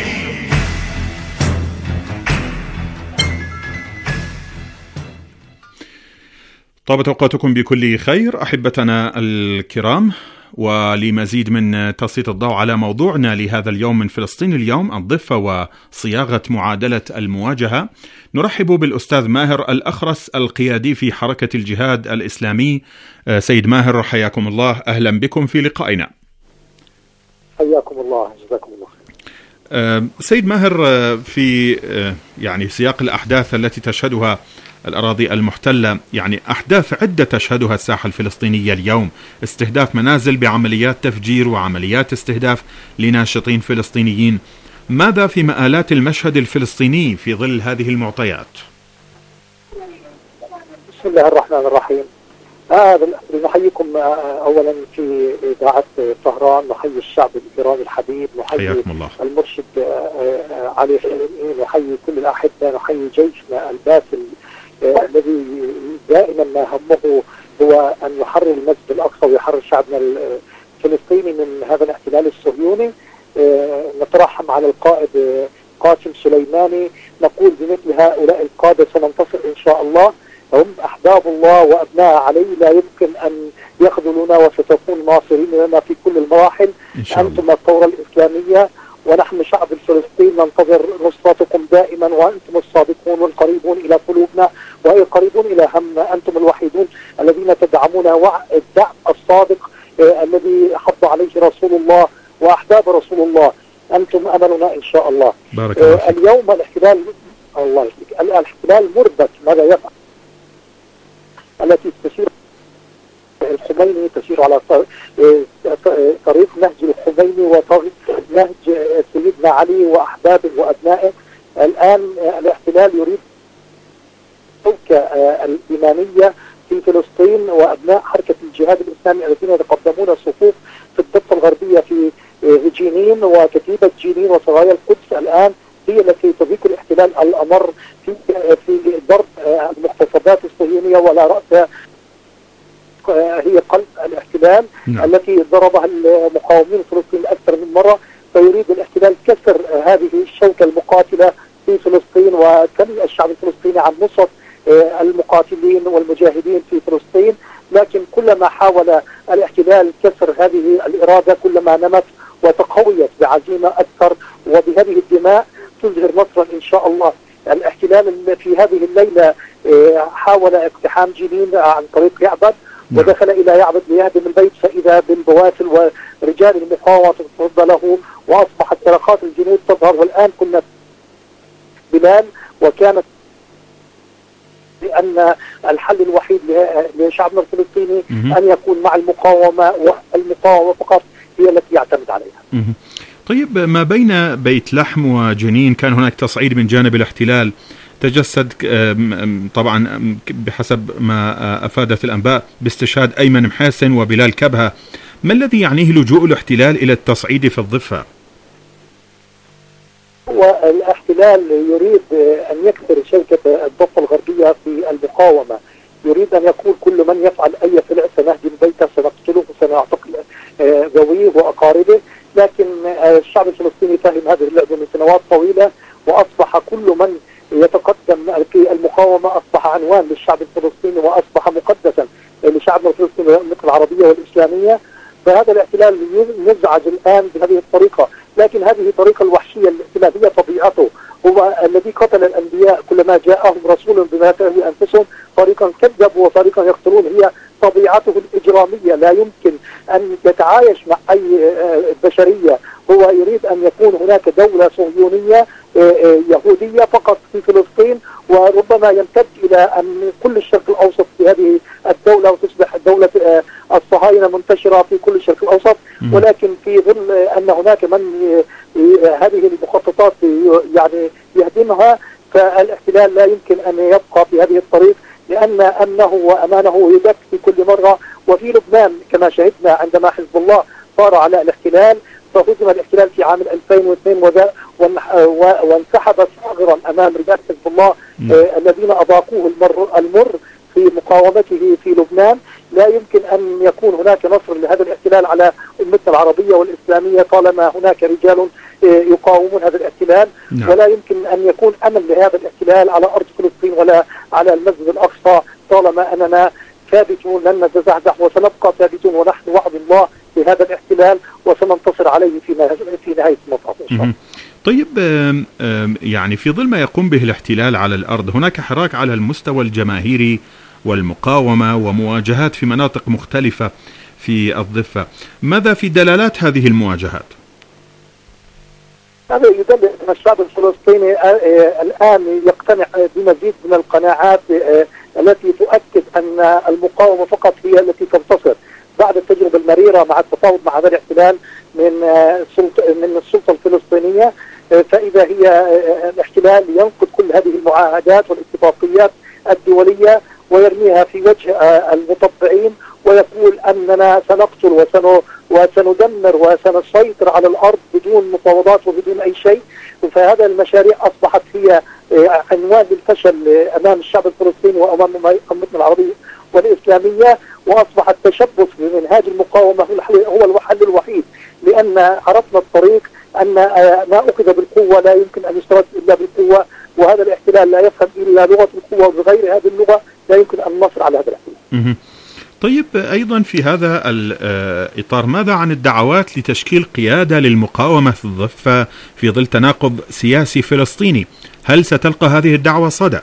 طابت أوقاتكم بكل خير أحبتنا الكرام، ولمزيد من تسليط الضوء على موضوعنا لهذا اليوم من فلسطين اليوم، الضفة وصياغة معادلة المواجهة، نرحب بالأستاذ ماهر الأخرس القيادي في حركة الجهاد الإسلامي. سيد ماهر حياكم الله، أهلا بكم في لقائنا. حياكم الله، جزاكم الله خير. سيد ماهر، في يعني سياق الأحداث التي تشهدها الأراضي المحتلة، يعني أحداث عدة تشهدها الساحة الفلسطينية اليوم، استهداف منازل بعمليات تفجير وعمليات استهداف لناشطين فلسطينيين. ماذا في مآلات المشهد الفلسطيني في ظل هذه المعطيات؟ بسم الله الرحمن الرحيم. هذا آه نحييكم أولا في إذاعة طهران، نحيي الشعب الإيراني الحبيب، نحيي المرشد آه علي خليل، نحيي كل الأحبة، نحيي جيشنا الباسل آه الذي دائما ما همه هو أن يحرر المسجد الأقصى ويحرر شعبنا الفلسطيني من هذا الاحتلال الصهيوني. آه نترحم على القائد آه قاسم سليماني، نقول بمثل هؤلاء القادة سننتصر إن شاء الله. هم أحباب الله وأبناء عليه، لا يمكن أن يخذلونا وستكون ناصرين لنا في كل المراحل. أنتم الثورة الإسلامية ونحن شعب الفلسطين ننتظر نصرتكم دائما، وأنتم الصادقون والقريبون إلى قلوبنا والقريبون إلى همنا. أنتم الوحيدون الذين تدعمون الدعم الصادق آه الذي حض عليه رسول الله وأحباب رسول الله. أنتم أملنا إن شاء الله. بارك الله آه اليوم الاحتلال الله يسلمك، الاحتلال مربك. ماذا يفعل؟ التي تسير الخميني تسير على طريق نهج الخميني وطريق نهج سيدنا علي وأحبابه وأبنائه. الآن الاحتلال يريد الشوكة الإيمانية في فلسطين وأبناء حركة الجهاد الإسلامي الذين يتقدمون الصفوف في الضفة الغربية في جنين وكتيبة جنين وسرايا القدس الآن هي التي تضيق الاحتلال الأمر في في ضرب المغتصبات الصهيونية ولا رأس هي قلب الاحتلال نعم. التي ضربها المقاومين الفلسطينيين أكثر من مرة، فيريد الاحتلال كسر هذه الشوكة المقاتلة في فلسطين وتمنع الشعب الفلسطيني عن نصرة المقاتلين والمجاهدين في فلسطين. لكن كلما حاول الاحتلال كسر هذه الإرادة كلما نمت وتقويت بعزيمة أكثر، وبهذه الدماء تظهر نصرا إن شاء الله. الاحتلال في هذه الليلة حاول اقتحام جنين عن طريق يعبد ودخل إلى يعبد ليهدم البيت، فإذا بالبواسل ورجال المقاومة تصد له وأصبحت طلقات الجنود تظهر. والآن كنا بلال وكانت لأن الحل الوحيد لشعبنا الفلسطيني أن يكون مع المقاومة، والمقاومة فقط هي التي يعتمد عليها. طيب، ما بين بيت لحم وجنين كان هناك تصعيد من جانب الاحتلال تجسد طبعا بحسب ما أفادت الأنباء باستشهاد أيمن محاسن وبلال كبهة. ما الذي يعنيه لجوء الاحتلال إلى التصعيد في الضفة؟ والاحتلال يريد أن يكسر شوكة الضفة الغربية في المقاومة، يريد أن يقول كل من يفعل أي فعل سنهدم بيته، سنقتله، سنعتقل ذويه وأقاربه. لكن الشعب الفلسطيني فهم هذه اللعبة من سنوات طويلة، وأصبح كل من يتقدم في المقاومة أصبح عنوان للشعب الفلسطيني وأصبح مقدسا لشعبنا الفلسطيني والأمة العربية والإسلامية. فهذا الاحتلال يزعج الآن بهذه الطريقة، لكن هذه الطريقة الوحشية الاحتلال هي طبيعته، هو الذي قتل الأنبياء كلما جاءهم رسول بما تهوي أنفسهم فريقا كذبوا وفريقا يقتلون، هي طبيعته الإجرامية، لا يمكن أن يتعايش مع أي بشرية. هو يريد أن يكون هناك دولة صهيونية يهودية فقط في فلسطين، وربما يمتد إلى أن كل الشرق الأوسط في هذه الدولة وتصبح دولة الصهاينة منتشرة في كل الشرق الأوسط. ولكن في ظل أن هناك من هذه المخططات يعني يهدمها، فالاحتلال لا يمكن أن يبقى في هذه الطريق، لأن أمنه وأمانه يدك في كل مرة. وفي لبنان كما شهدنا عندما حزب الله صار على الاحتلال، فهزم الاحتلال في عام ألفين واثنين وانسحب صاغرا أمام رجال حزب الله آه الذين أذاقوه المر, المر في مقاومته في لبنان. لا يمكن أن يكون هناك نصر لهذا الاحتلال على أمتنا العربية والإسلامية طالما هناك رجال آه يقاومون هذا الاحتلال. نعم. ولا يمكن أن يكون أمن لهذا الاحتلال على أرض فلسطين ولا على المسجد الأقصى طالما أننا ثابتون لن نتزحزح وسنبقى ثابتون ونحن وعد الله بهذا الاحتلال وسننتصر عليه في في نهاية المطاف إن شاء الله. طيب، يعني في ظل ما يقوم به الاحتلال على الأرض هناك حراك على المستوى الجماهيري والمقاومة ومواجهات في مناطق مختلفة في الضفة. ماذا في دلالات هذه المواجهات؟ هذا يدل أن الشعب الفلسطيني الآن يقتنع بمزيد من القناعات التي تؤكد أن المقاومة فقط هي التي تنتصر بعد التجربة المريرة مع التفاوض مع هذا الاحتلال من من السلطة الفلسطينية. فإذا هي الاحتلال ينقض كل هذه المعاهدات والاتفاقيات الدولية ويرميها في وجه المطبعين ويقول أننا سنقتل وسن وسندمر وسنسيطر على الأرض بدون مفاوضات وبدون أي شيء. فهذا المشاريع أصبحت هي عنوان للفشل أمام الشعب الفلسطيني وأمام أمتنا العربية والإسلامية، وأصبح التشبث بمنهاج المقاومة هو الحل الوحيد، لأن عرفنا الطريق أن ما أخذ بالقوة لا يمكن أن يسترد إلا بالقوة، وهذا الاحتلال لا يفهم إلا لغة القوة، وبغير هذه اللغة لا يمكن أن نصر على هذا الاحتلال. طيب، أيضا في هذا الإطار ماذا عن الدعوات لتشكيل قيادة للمقاومة في الضفة في ظل تناقض سياسي فلسطيني؟ هل ستلقى هذه الدعوة صدى؟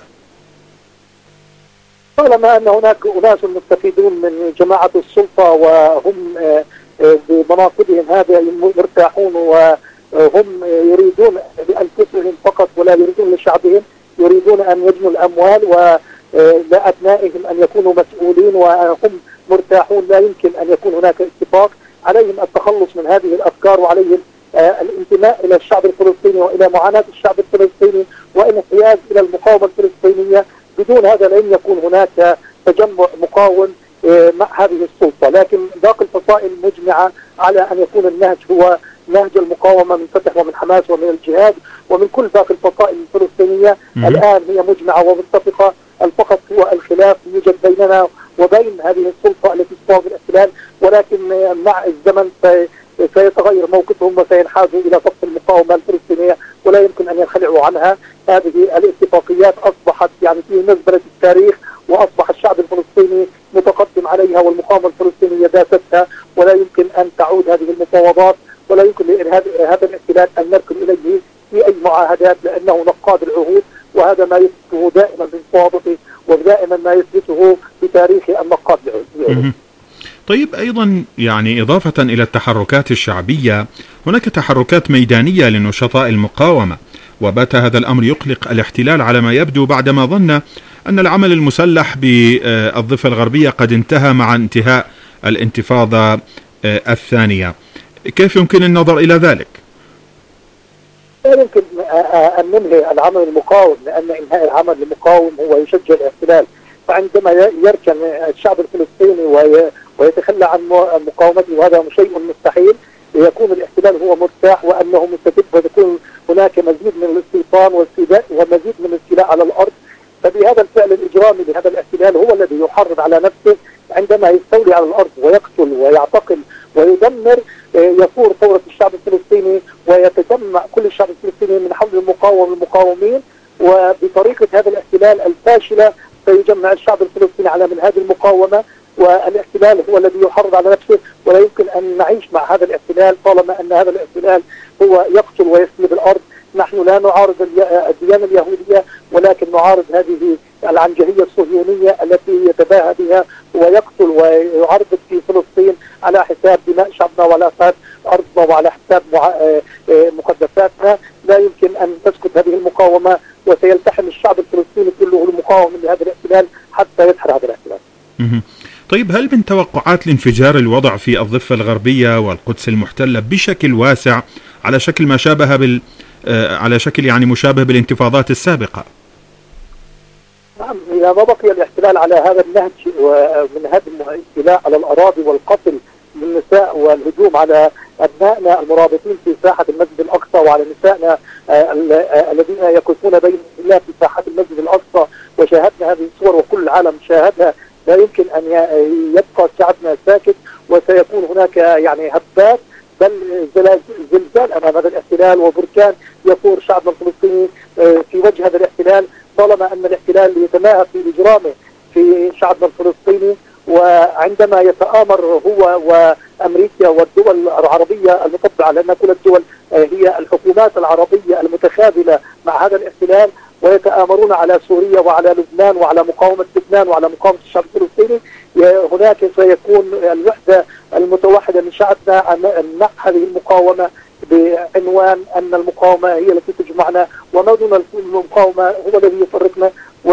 طالما أن هناك أناس مستفيدون من جماعة السلطة وهم بمناصبهم هذا مرتاحون وهم يريدون لأنفسهم فقط ولا يريدون لشعبهم، يريدون أن يجنوا الأموال ولأبنائهم أن يكونوا مسؤولين وهم مرتاحون، لا يمكن أن يكون هناك اتفاق. عليهم التخلص من هذه الأفكار وعليهم الانتماء إلى الشعب الفلسطيني وإلى معاناة الشعب الفلسطيني والانحياز إلى المقاومة الفلسطينية. بدون هذا لن يكون هناك تجمع مقاوم مع هذه السلطة، لكن باقي الفصائل مجمعة على أن يكون النهج هو نهج المقاومة من فتح ومن حماس ومن الجهاد ومن كل باقي الفصائل الفلسطينية. الآن هي مجمعة ومتفقة، فقط هو الخلاف يوجد بيننا وبين هذه السلطة التي تقاوم الاحتلال، ولكن مع الزمن سيتغير موقفهم وسينحازوا إلى صف المقاومة الفلسطينية ولا يمكن أن ينخلعوا عنها. هذه الاتفاقيات أصبحت يعني في مزبلة التاريخ، وأصبح الشعب الفلسطيني متقدم عليها والمقاومة الفلسطينية داستها، ولا يمكن أن تعود هذه المفاوضات ولا يمكن لهذا الاحتلال أن نركن إليه في أي معاهدات، لأنه نقاد العهود، وهذا ما يثبته دائما في مفاوضته ودائما ما يثبته في تاريخه النقاد العهود. طيب أيضا يعني إضافة إلى التحركات الشعبية هناك تحركات ميدانية لنشطاء المقاومة، وبات هذا الأمر يقلق الاحتلال على ما يبدو بعدما ظن أن العمل المسلح بالضفة الغربية قد انتهى مع انتهاء الانتفاضة الثانية. كيف يمكن النظر إلى ذلك؟ لا يمكن أن ننهي العمل المقاوم، لأن إنهاء العمل المقاوم هو يشجع الاحتلال، فعندما يركن الشعب الفلسطيني ويتخلى عن مقاومته وهذا شيء مستحيل، يكون الاحتلال هو مرتاح وأنه مستتب وتكون هناك مزيد من الاستيطان والاستيلاء ومزيد من الاستيلاء على الأرض. فبهذا الفعل الإجرامي لهذا الاحتلال هو الذي يحرض على نفسه، عندما يستولي على الأرض ويقتل ويعتقل ويدمر يثور ثورة الشعب الفلسطيني ويتجمع كل الشعب الفلسطيني من حول المقاوم المقاومين، وبطريقة هذا الاحتلال الفاشلة سيجمع الشعب الفلسطيني على منهاج المقاومة، والاحتلال هو الذي يحرض على نفسه. ولا يمكن أن نعيش مع هذا الاحتلال طالما أن هذا الاحتلال هو يقتل ويسلب الأرض. نحن لا نعارض الديانة اليهودية، ولكن نعارض هذه العنجهية الصهيونية التي يتباهى بها ويقتل ويعرض في فلسطين على حساب دماء شعبنا وعلى حساب أرضنا وعلى حساب مقدساتنا. لا يمكن أن تسكت هذه المقاومة، وسيلتحم الشعب الفلسطيني كله المقاوم لهذا الاحتلال حتى يدحر هذا الاحتلال. طيب هل من توقعات لانفجار الوضع في الضفة الغربية والقدس المحتلة بشكل واسع على شكل ما شابه بال على شكل يعني مشابه بالانتفاضات السابقة؟ نعم، إذا ما بقي الاحتلال على هذا النهج ومن هدم الاستيلاء على الأراضي والقتل للنساء والهجوم على أبنائنا المرابطين في ساحة المسجد الأقصى وعلى نسائنا الذين يقفون بين الله في ساحة المسجد الأقصى، وشاهدنا هذه الصور وكل العالم شاهدها، لا يمكن أن يبقى شعبنا ساكت، وسيكون هناك يعني هبات بل زلزال أمام هذا الاحتلال وبركان يثور شعبنا الفلسطيني في وجه هذا الاحتلال، طالما أن الاحتلال يتماهى في إجرامه في شعبنا الفلسطيني. وعندما يتآمر هو وأمريكا والدول العربية المطبعة، لأن كل الدول هي الحكومات العربية المتخاذلة مع هذا الاحتلال، ويتآمرون على سوريا وعلى لبنان وعلى مقاومة لبنان وعلى مقاومة الشعب الفلسطيني، هناك سيكون الوحدة المتوحدة من شعبنا مع هذه المقاومة بعنوان أن المقاومة هي التي تجمعنا وما دون المقاومة هو الذي يفرقنا،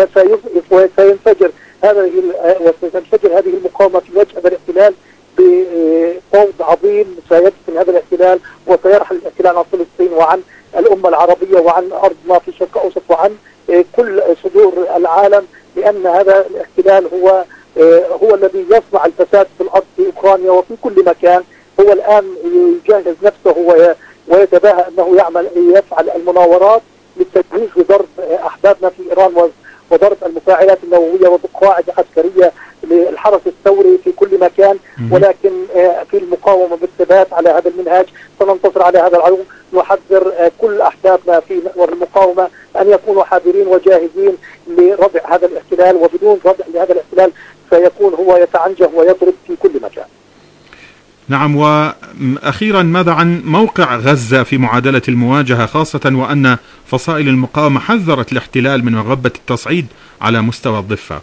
وسينفجر هذه وستنفجر هذه المقاومة في وجه هذا الاحتلال بفوض عظيم سيدفن هذا الاحتلال، وسيرحل الاحتلال عن فلسطين وعن الأمة العربية وعن أرضنا في الشرق الأوسط وعن كل صدور العالم، لأن هذا الاحتلال هو هو الذي يصنع الفساد في الأرض في أوكرانيا وفي كل مكان. هو الآن يجهز نفسه ويتباهى أنه يعمل يفعل المناورات للتجهيز لضرب أحبابنا في إيران وضرب المفاعلات النووية وقواعد عسكرية للحرس الثوري في كل مكان، ولكن في المقاومة بالثبات على هذا المنهاج سننتصر على هذا العدو. نحذر كل أحبابنا في محور المقاومة أن يكونوا حاذرين وجاهزين لردع هذا الاحتلال، وبدون ردع لهذا الاحتلال سيكون هو يتعنجه ويضرب في كل مكان. نعم، وأخيرا ماذا عن موقع غزة في معادلة المواجهة، خاصة وأن فصائل المقاومة حذرت الاحتلال من مغبة التصعيد على مستوى الضفة؟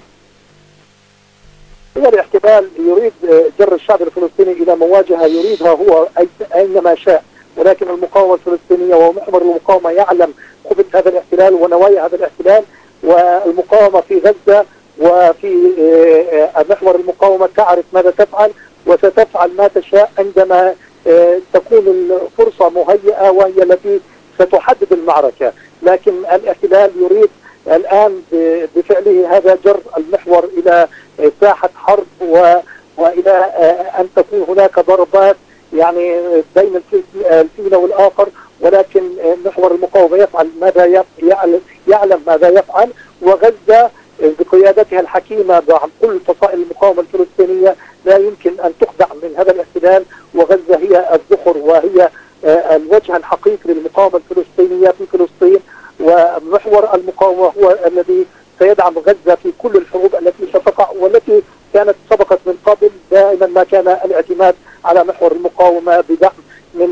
هو الاحتلال يريد جر الشعب الفلسطيني إلى مواجهة يريدها هو أينما شاء، ولكن المقاومة الفلسطينية ومحور المقاومة يعلم خبث هذا الاحتلال ونوايا هذا الاحتلال، والمقاومة في غزة وفي محور المقاومة تعرف ماذا تفعل وستفعل ما تشاء عندما تكون الفرصة مهيئة وهي التي ستحدد المعركة. لكن الاحتلال يريد الآن بفعله هذا جر المحور إلى ساحة حرب و وإلى أن تكون هناك ضربات يعني بين الفينة والآخر، ولكن محور المقاومة يفعل ماذا يفعل يعلم ماذا يفعل، وغزة بقيادتها الحكيمة عن كل فصائل المقاومة الفلسطينية لا يمكن أن تخدع من هذا الاحتلال، وغزة هي الذخر وهي الوجه الحقيقي للمقاومة الفلسطينية في فلسطين، ومحور المقاومة هو الذي سيدعم غزة في كل الحروب التي ستقع والتي كانت سبقت من قبل. دائما ما كان الاعتماد على محور المقاومة بدعم من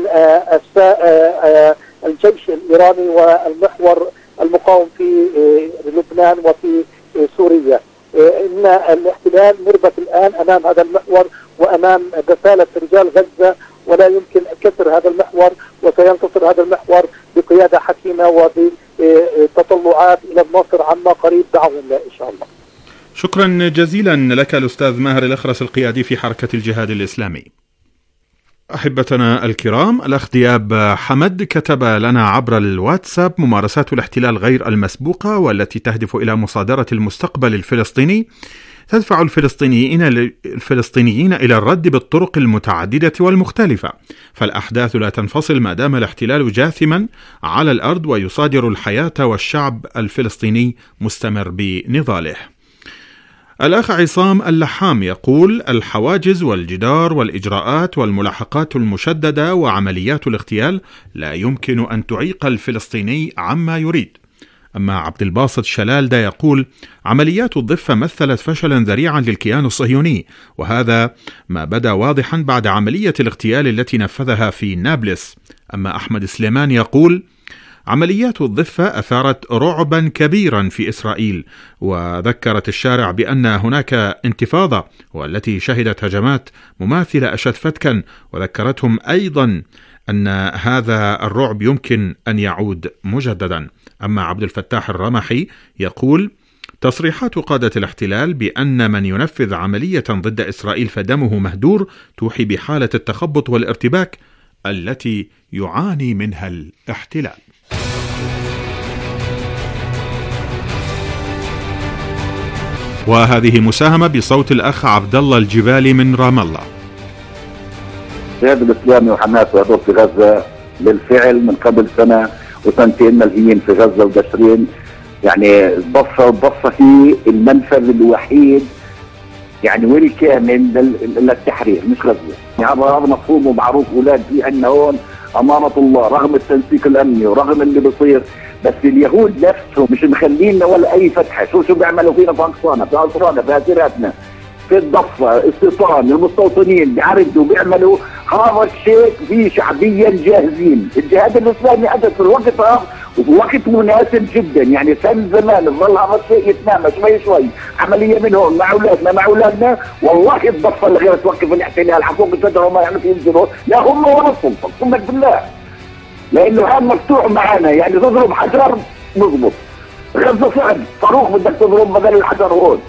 الجيش الإيراني والمحور المقاوم في لبنان وفي سوريا. إن الاحتلال مربك الآن أمام هذا المحور وأمام بسالة رجال غزة، ولا يمكن كسر هذا المحور، وسينتصر هذا المحور بقيادة حكيمة وبتطلعات إلى النصر عما قريب بعون الله إن شاء الله. شكرا جزيلا لك الأستاذ ماهر الأخرس القيادي في حركة الجهاد الإسلامي. أحبتنا الكرام، الأخ دياب حمد كتب لنا عبر الواتساب: ممارسات الاحتلال غير المسبوقة والتي تهدف إلى مصادرة المستقبل الفلسطيني تدفع الفلسطينيين الفلسطينيين إلى الرد بالطرق المتعددة والمختلفة، فالأحداث لا تنفصل ما دام الاحتلال جاثما على الأرض ويصادر الحياة والشعب الفلسطيني مستمر بنضاله. الأخ عصام اللحام يقول: الحواجز والجدار والإجراءات والملاحقات المشددة وعمليات الاغتيال لا يمكن أن تعيق الفلسطيني عما يريد. أما عبد الباسط شلال دا يقول: عمليات الضفة مثلت فشلا ذريعا للكيان الصهيوني، وهذا ما بدا واضحا بعد عملية الاغتيال التي نفذها في نابلس. أما أحمد سليمان يقول: عمليات الضفة أثارت رعبا كبيرا في إسرائيل، وذكرت الشارع بأن هناك انتفاضة والتي شهدت هجمات مماثلة أشد فتكا، وذكرتهم أيضا أن هذا الرعب يمكن أن يعود مجددا. أما عبد الفتاح الرمحي يقول: تصريحات قادة الاحتلال بأن من ينفذ عملية ضد إسرائيل فدمه مهدور توحي بحالة التخبط والارتباك التي يعاني منها الاحتلال. وهذه مساهمة بصوت الأخ عبد الله الجبالي من رام الله. الجهاد الإسلامي وحماس وهدول في غزة بالفعل من قبل سنة وسنتين ملهيين في غزة ودشرين، يعني الضفة الضفة هي المنفذ الوحيد يعني والكامل للتحرير مش غزة. يعني هذا مفهوم ومعروف أولاد في عندنا هون أمانة الله رغم التنسيق الأمني ورغم اللي بصير، بس اليهود نفسهم مش مخلينا ولا أي فتحة. شو شو بيعملوا فينا في أقصانا في أسرارنا في أسيراتنا في الضفة، استيطان المستوطنين بيعرضوا بيعملوا هذا الشيء في شعبيا جاهزين. الجهاد الإسلامي أدت في الوقت هذا وفي وقت مناسب جدا، يعني سن زمان ظل هذا الشيء يتنامى شوي شوي عملية من هون مع أولادنا مع أولادنا. والله الضفة اللي غير توقف الاحتلال حقوق الشجرة وما يعرف ينزلوا لا هم ولا السلطة قسمك بالله، لأنه هذا مفتوح معنا. يعني تضرب حجر نضبط، غزة صعب صاروخ بدك تضرب بدل الحجر هون.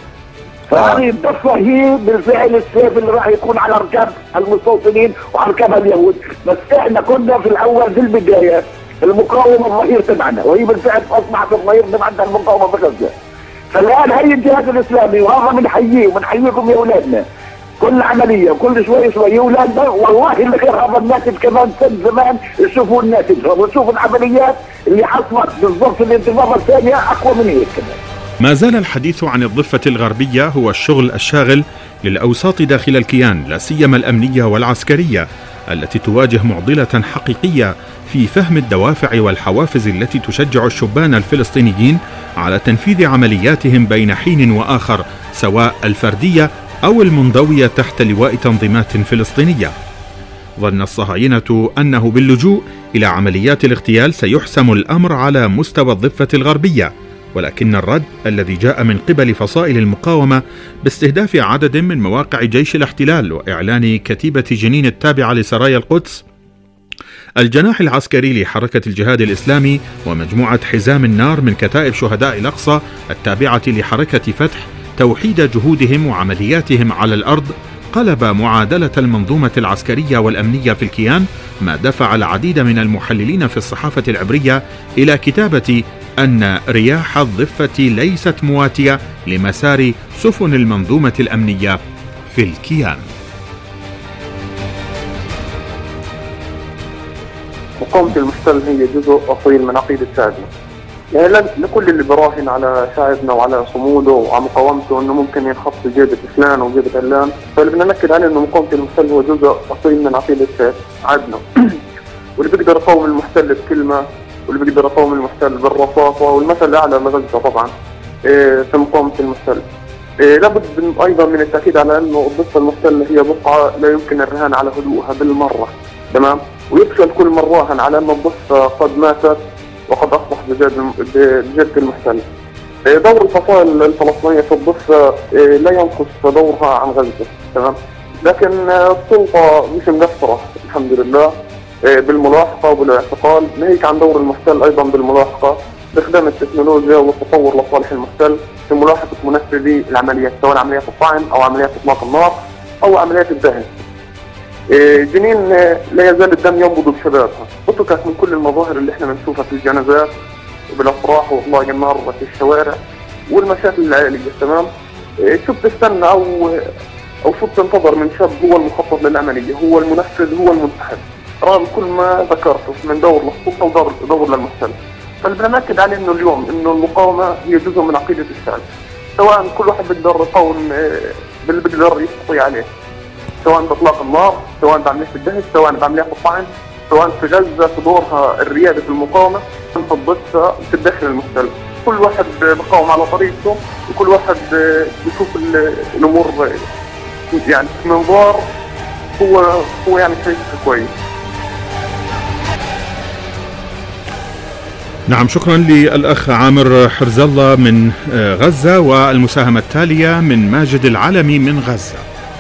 فهذه الضفة هي بالفعل السيف اللي راح يكون على ركاب المستوطنين وعلى ركاب اليهود. بس احنا كنا في الأول في البداية المقاومة الظهير تبعنا، وهي بالفعل أصبحت الظهير تبعنا المقاومة بغزة. فالآن هي الجهاد الإسلامي وهذا بنحييه وبنحييكم يا أولادنا. كل عملية وكل شوي شوي يا أولادنا والله اللي غير هذا الناتج كمان سن زمان يشوفوا الناتج ويشوفوا العمليات اللي حصلت بالضبط الانتفاضة الثانية أقوى من هيك كمان. ما زال الحديث عن الضفة الغربية هو الشغل الشاغل للأوساط داخل الكيان، لا سيما الأمنية والعسكرية التي تواجه معضلة حقيقية في فهم الدوافع والحوافز التي تشجع الشبان الفلسطينيين على تنفيذ عملياتهم بين حين وآخر، سواء الفردية أو المنضوية تحت لواء تنظيمات فلسطينية. ظن الصهاينة أنه باللجوء إلى عمليات الاغتيال سيحسم الأمر على مستوى الضفة الغربية، ولكن الرد الذي جاء من قبل فصائل المقاومة باستهداف عدد من مواقع جيش الاحتلال وإعلان كتيبة جنين التابعة لسرايا القدس، الجناح العسكري لحركة الجهاد الإسلامي ومجموعة حزام النار من كتائب شهداء الأقصى التابعة لحركة فتح، توحيد جهودهم وعملياتهم على الأرض قلب معادلة المنظومة العسكرية والأمنية في الكيان، ما دفع العديد من المحللين في الصحافة العبرية إلى كتابة أن رياح الضفة ليست مواتية لمسار سفن المنظومة الأمنية في الكيان. مقاومة المحتل هي جزء أصيل من عقيدة شعبنا، يعني لكل اللي براهن على شعبنا وعلى صموده وعلى مقاومته انه ممكن ينخط جيبة فلان وجيبة علان، فاللي بدنا نأكد عليه انه مقاومة المحتل هو جزء أصيل من عقيدة شعبنا. واللي بيقدر يقاوم المحتل بكلمة، واللي بيقدر يقاوم المحتل بالرصاصة، والمثل الأعلى لغزة طبعا في مقاومة المحتل. لابد أيضا من التأكيد على أنه الضفة المحتلة هي بقعة لا يمكن الرهان على هدوءها بالمرة، تمام؟ ويفشل كل من راهن على أن الضفة قد ماتت وقد أصبح بجد المحتل. دور الفصائل الفلسطينية في الضفة لا ينقص دورها عن غزة، تمام؟ لكن السلطة مش مقصرة الحمد لله بالملاحقة وبالاعتقال، ناهيك عن دور المحتل أيضا بالملاحقة باستخدام التكنولوجيا والتطور لصالح المحتل في ملاحقة منفذي العمليات، سواء عمليات الطعن أو عمليات إطلاق النار أو عمليات الدهن. جنين لا يزال الدم ينبض بشبابها، اتركت من كل المظاهر اللي احنا بنشوفها في الجنازات وبالافراح واطلاق النار في الشوارع والمشاكل العائليه، تمام؟ شو بتستنى او او شو بتنتظر من شاب هو المخطط للعمليه، هو المنفذ، هو المنتحب، رغم كل ما ذكرته من دور للسلطه ودور دور للمحتل. فاللي بدنا ناكد عليه انه اليوم انه المقاومه هي جزء من عقيده الشعب، سواء كل واحد بيقدر يقاوم باللي بيقدر يستطيع عليه، سواء باطلاق النار، سواء بعمليات الدهن، سواء بعمليات الطعن، سواء في غزه في دورها الرياده في المقاومه، في الضفه في الداخل المحتل. كل واحد بقاوم على طريقته، وكل واحد بيشوف الامور يعني في منظار هو هو يعني شايف كويس. نعم، شكرا للأخ عامر حرز الله من غزة. والمساهمة التالية من ماجد العلمي من غزة.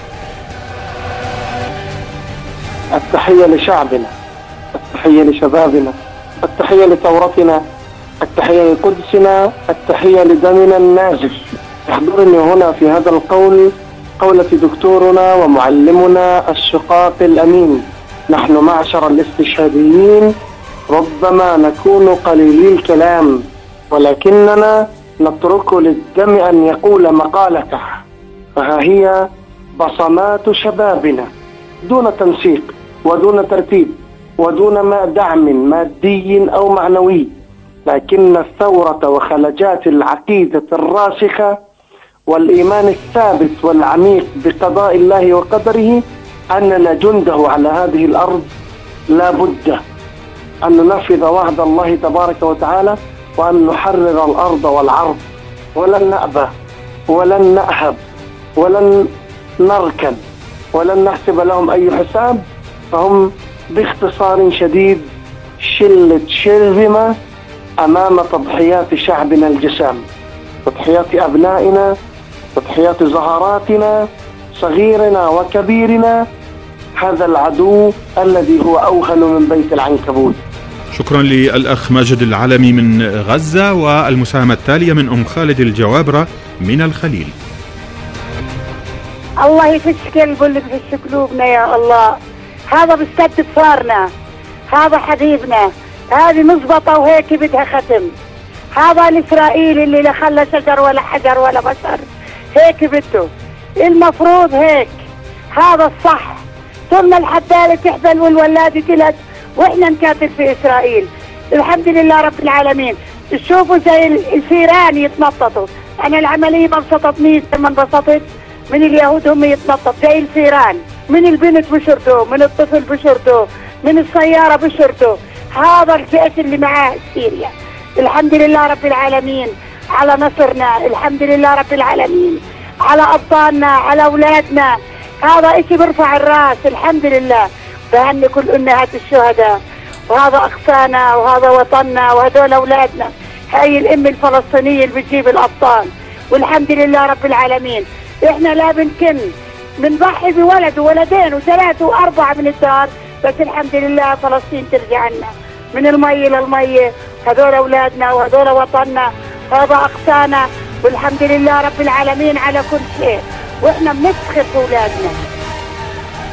التحية لشعبنا، التحية لشبابنا، التحية لثورتنا، التحية لقدسنا، التحية لدمنا النازف. يحضرني هنا في هذا القول قولة دكتورنا ومعلمنا الشقاق الأمين: نحن معشر الاستشهاديين ربما نكون قليلي الكلام، ولكننا نترك للدم أن يقول مقالته. فها هي بصمات شبابنا دون تنسيق ودون ترتيب ودون دعم مادي أو معنوي، لكن الثورة وخلجات العقيدة الراسخة والإيمان الثابت والعميق بقضاء الله وقدره أننا جنده على هذه الأرض لا بد أن ننفذ وعد الله تبارك وتعالى وأن نحرر الأرض والعرض، ولن نأبى ولن نأهب ولن نركن ولن نحسب لهم أي حساب. فهم باختصار شديد شلة شرذمة أمام تضحيات شعبنا الجسام، تضحيات أبنائنا، تضحيات زهراتنا، صغيرنا وكبيرنا، هذا العدو الذي هو أوهن من بيت العنكبوت. شكرا للأخ ماجد العلمي من غزة. والمساهمة التالية من أم خالد الجوابرة من الخليل. الله يفش قلبه اللي بفش قلوبنا يا الله. هذا بستد بصارنا، هذا حبيبنا، هذه مزبطة وهيك بدها ختم. هذا الإسرائيلي اللي لا خلى شجر ولا حجر ولا بشر، هيك بده المفروض هيك. هذا الصح. ثم الحدالة تحبل والولادة تلد واحنا نكاتب في إسرائيل. الحمد لله رب العالمين. تشوفوا زي الفيران يتنططوا. أنا العملية ما انبسطتنيش لما انبسطت من اليهود، هم يتنطط زي الفيران، من البنت بشرده، من الطفل بشرده، من السيارة بشرده. هذا الجيش اللي معاه سوريا. الحمد لله رب العالمين على نصرنا، الحمد لله رب العالمين على أبطالنا، على أولادنا. هذا إشي برفع الرأس الحمد لله. بهني كل أمهات الشهداء، وهذا أقصانا وهذا وطننا وهدول أولادنا. هاي الأم الفلسطينية اللي بتجيب الأبطال، والحمد لله رب العالمين. إحنا لا بنكن بنضحي بولد وولدين وثلاثة وأربعة من الدار، بس الحمد لله فلسطين ترجع لنا من المية للمية. هذول أولادنا وهذول وطننا، هذا أقصانا، والحمد لله رب العالمين على كل شيء، وإحنا بنفتخر بأولادنا.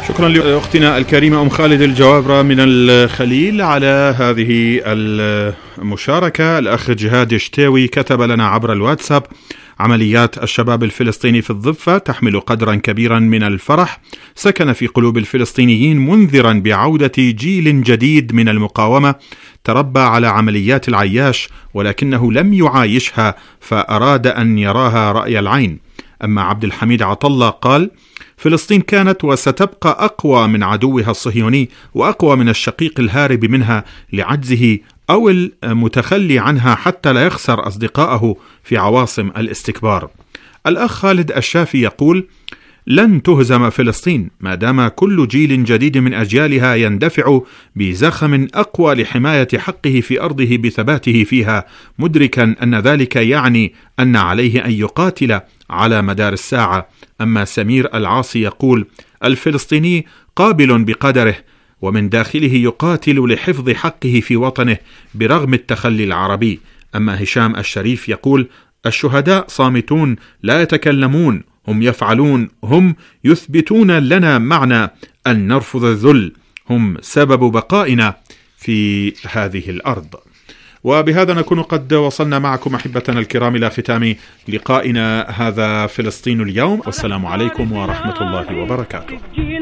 شكرا لأختنا الكريمة أم خالد الجوابرة من الخليل على هذه المشاركة. الأخ جهاد شتاوي كتب لنا عبر الواتساب: عمليات الشباب الفلسطيني في الضفة تحمل قدرا كبيرا من الفرح سكن في قلوب الفلسطينيين، منذرا بعودة جيل جديد من المقاومة تربى على عمليات العياش ولكنه لم يعايشها فأراد أن يراها رأي العين. أما عبد الحميد عطلة قال: فلسطين كانت وستبقى أقوى من عدوها الصهيوني وأقوى من الشقيق الهارب منها لعجزه أو المتخلي عنها حتى لا يخسر أصدقائه في عواصم الاستكبار. الأخ خالد الشافي يقول: لن تهزم فلسطين ما دام كل جيل جديد من أجيالها يندفع بزخم أقوى لحماية حقه في أرضه بثباته فيها، مدركا أن ذلك يعني أن عليه أن يقاتل على مدار الساعة. أما سمير العاصي يقول: الفلسطيني قابل بقدره ومن داخله يقاتل لحفظ حقه في وطنه برغم التخلي العربي. أما هشام الشريف يقول: الشهداء صامتون لا يتكلمون، هم يفعلون، هم يثبتون لنا معنى أن نرفض الذل، هم سبب بقائنا في هذه الأرض. وبهذا نكون قد وصلنا معكم أحبتنا الكرام إلى ختام لقائنا هذا فلسطين اليوم، والسلام عليكم ورحمة الله وبركاته.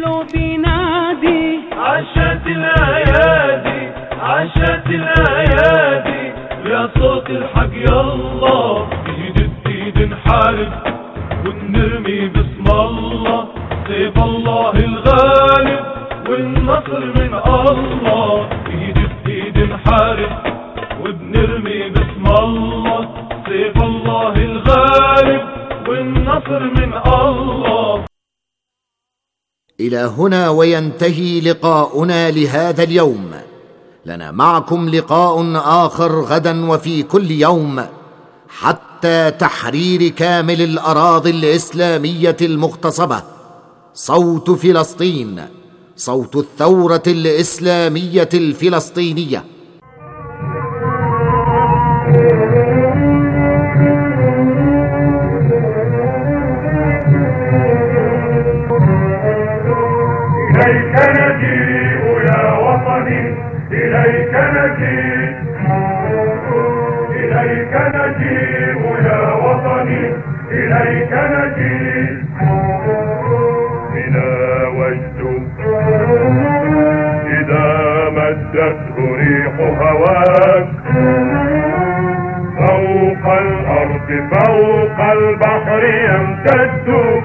عشت الأيادي عشت الأيادي يا صوت الحق يلا، ايد بايد نحارب ونرمي باسم الله، سيف الله الغالب والنصر من الله، ايد بايد نحارب وبنرمي باسم الله، سيف الله الغالب والنصر من الله. إلى هنا وينتهي لقاؤنا لهذا اليوم. لنا معكم لقاء آخر غدا وفي كل يوم حتى تحرير كامل الأراضي الإسلامية المغتصبة. صوت فلسطين، صوت الثورة الإسلامية الفلسطينية. إليك نجيء يا وطني، إليك نجيء، إليك نجيء يا وطني، إليك نجيء، بنا وجد إذا مدته ريح هواك، فوق الأرض فوق البحر يمتد.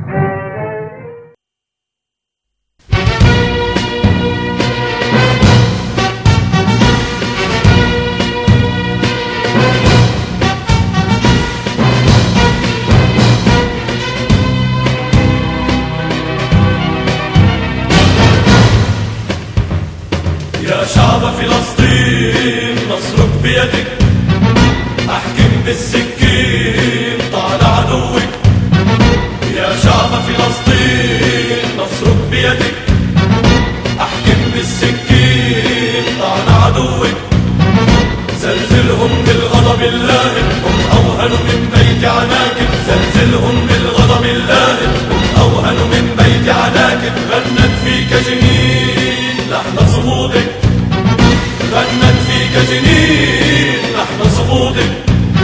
يا شعب فلسطين نصرك بيدك، احكم بالسكين طال عدوك. يا شعب فلسطين نصرك بيدك، احكم بالسكين طال عدوك. زلزلهم بالغضب اللاهب، هم اوهن من بيت عناكب. زلزلهم بالغضب اللاهب، هم اوهن من بيت عناكب. غنت فيك جنين لحن صمودك، غنت فيك جنين لحن صمودك.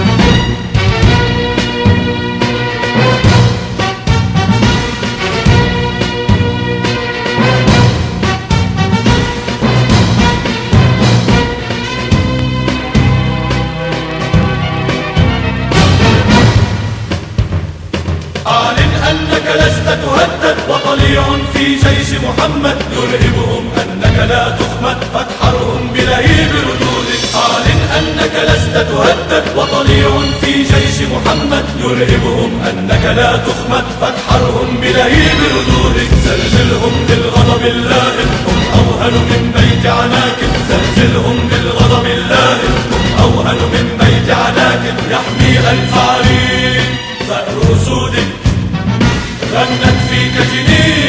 أعلن أنك لست تهدد، وطليع في جيش محمد يرهبهم أنك لا تخمد، فاتحرهم بلهيب ردودك. أعلن أنك لست تهدد، وطليع في جيش محمد يرهبهم أنك لا تخمد، فاتحرهم بلهيب ردودك. زلزلهم بالغضب اللاهب، هم أوهن من بيت عناكب. زلزلهم بالغضب اللاهب، هم أوهن من بيت عناكب. يحمي الفعرين ثأر أسودك، غنت فيك جنين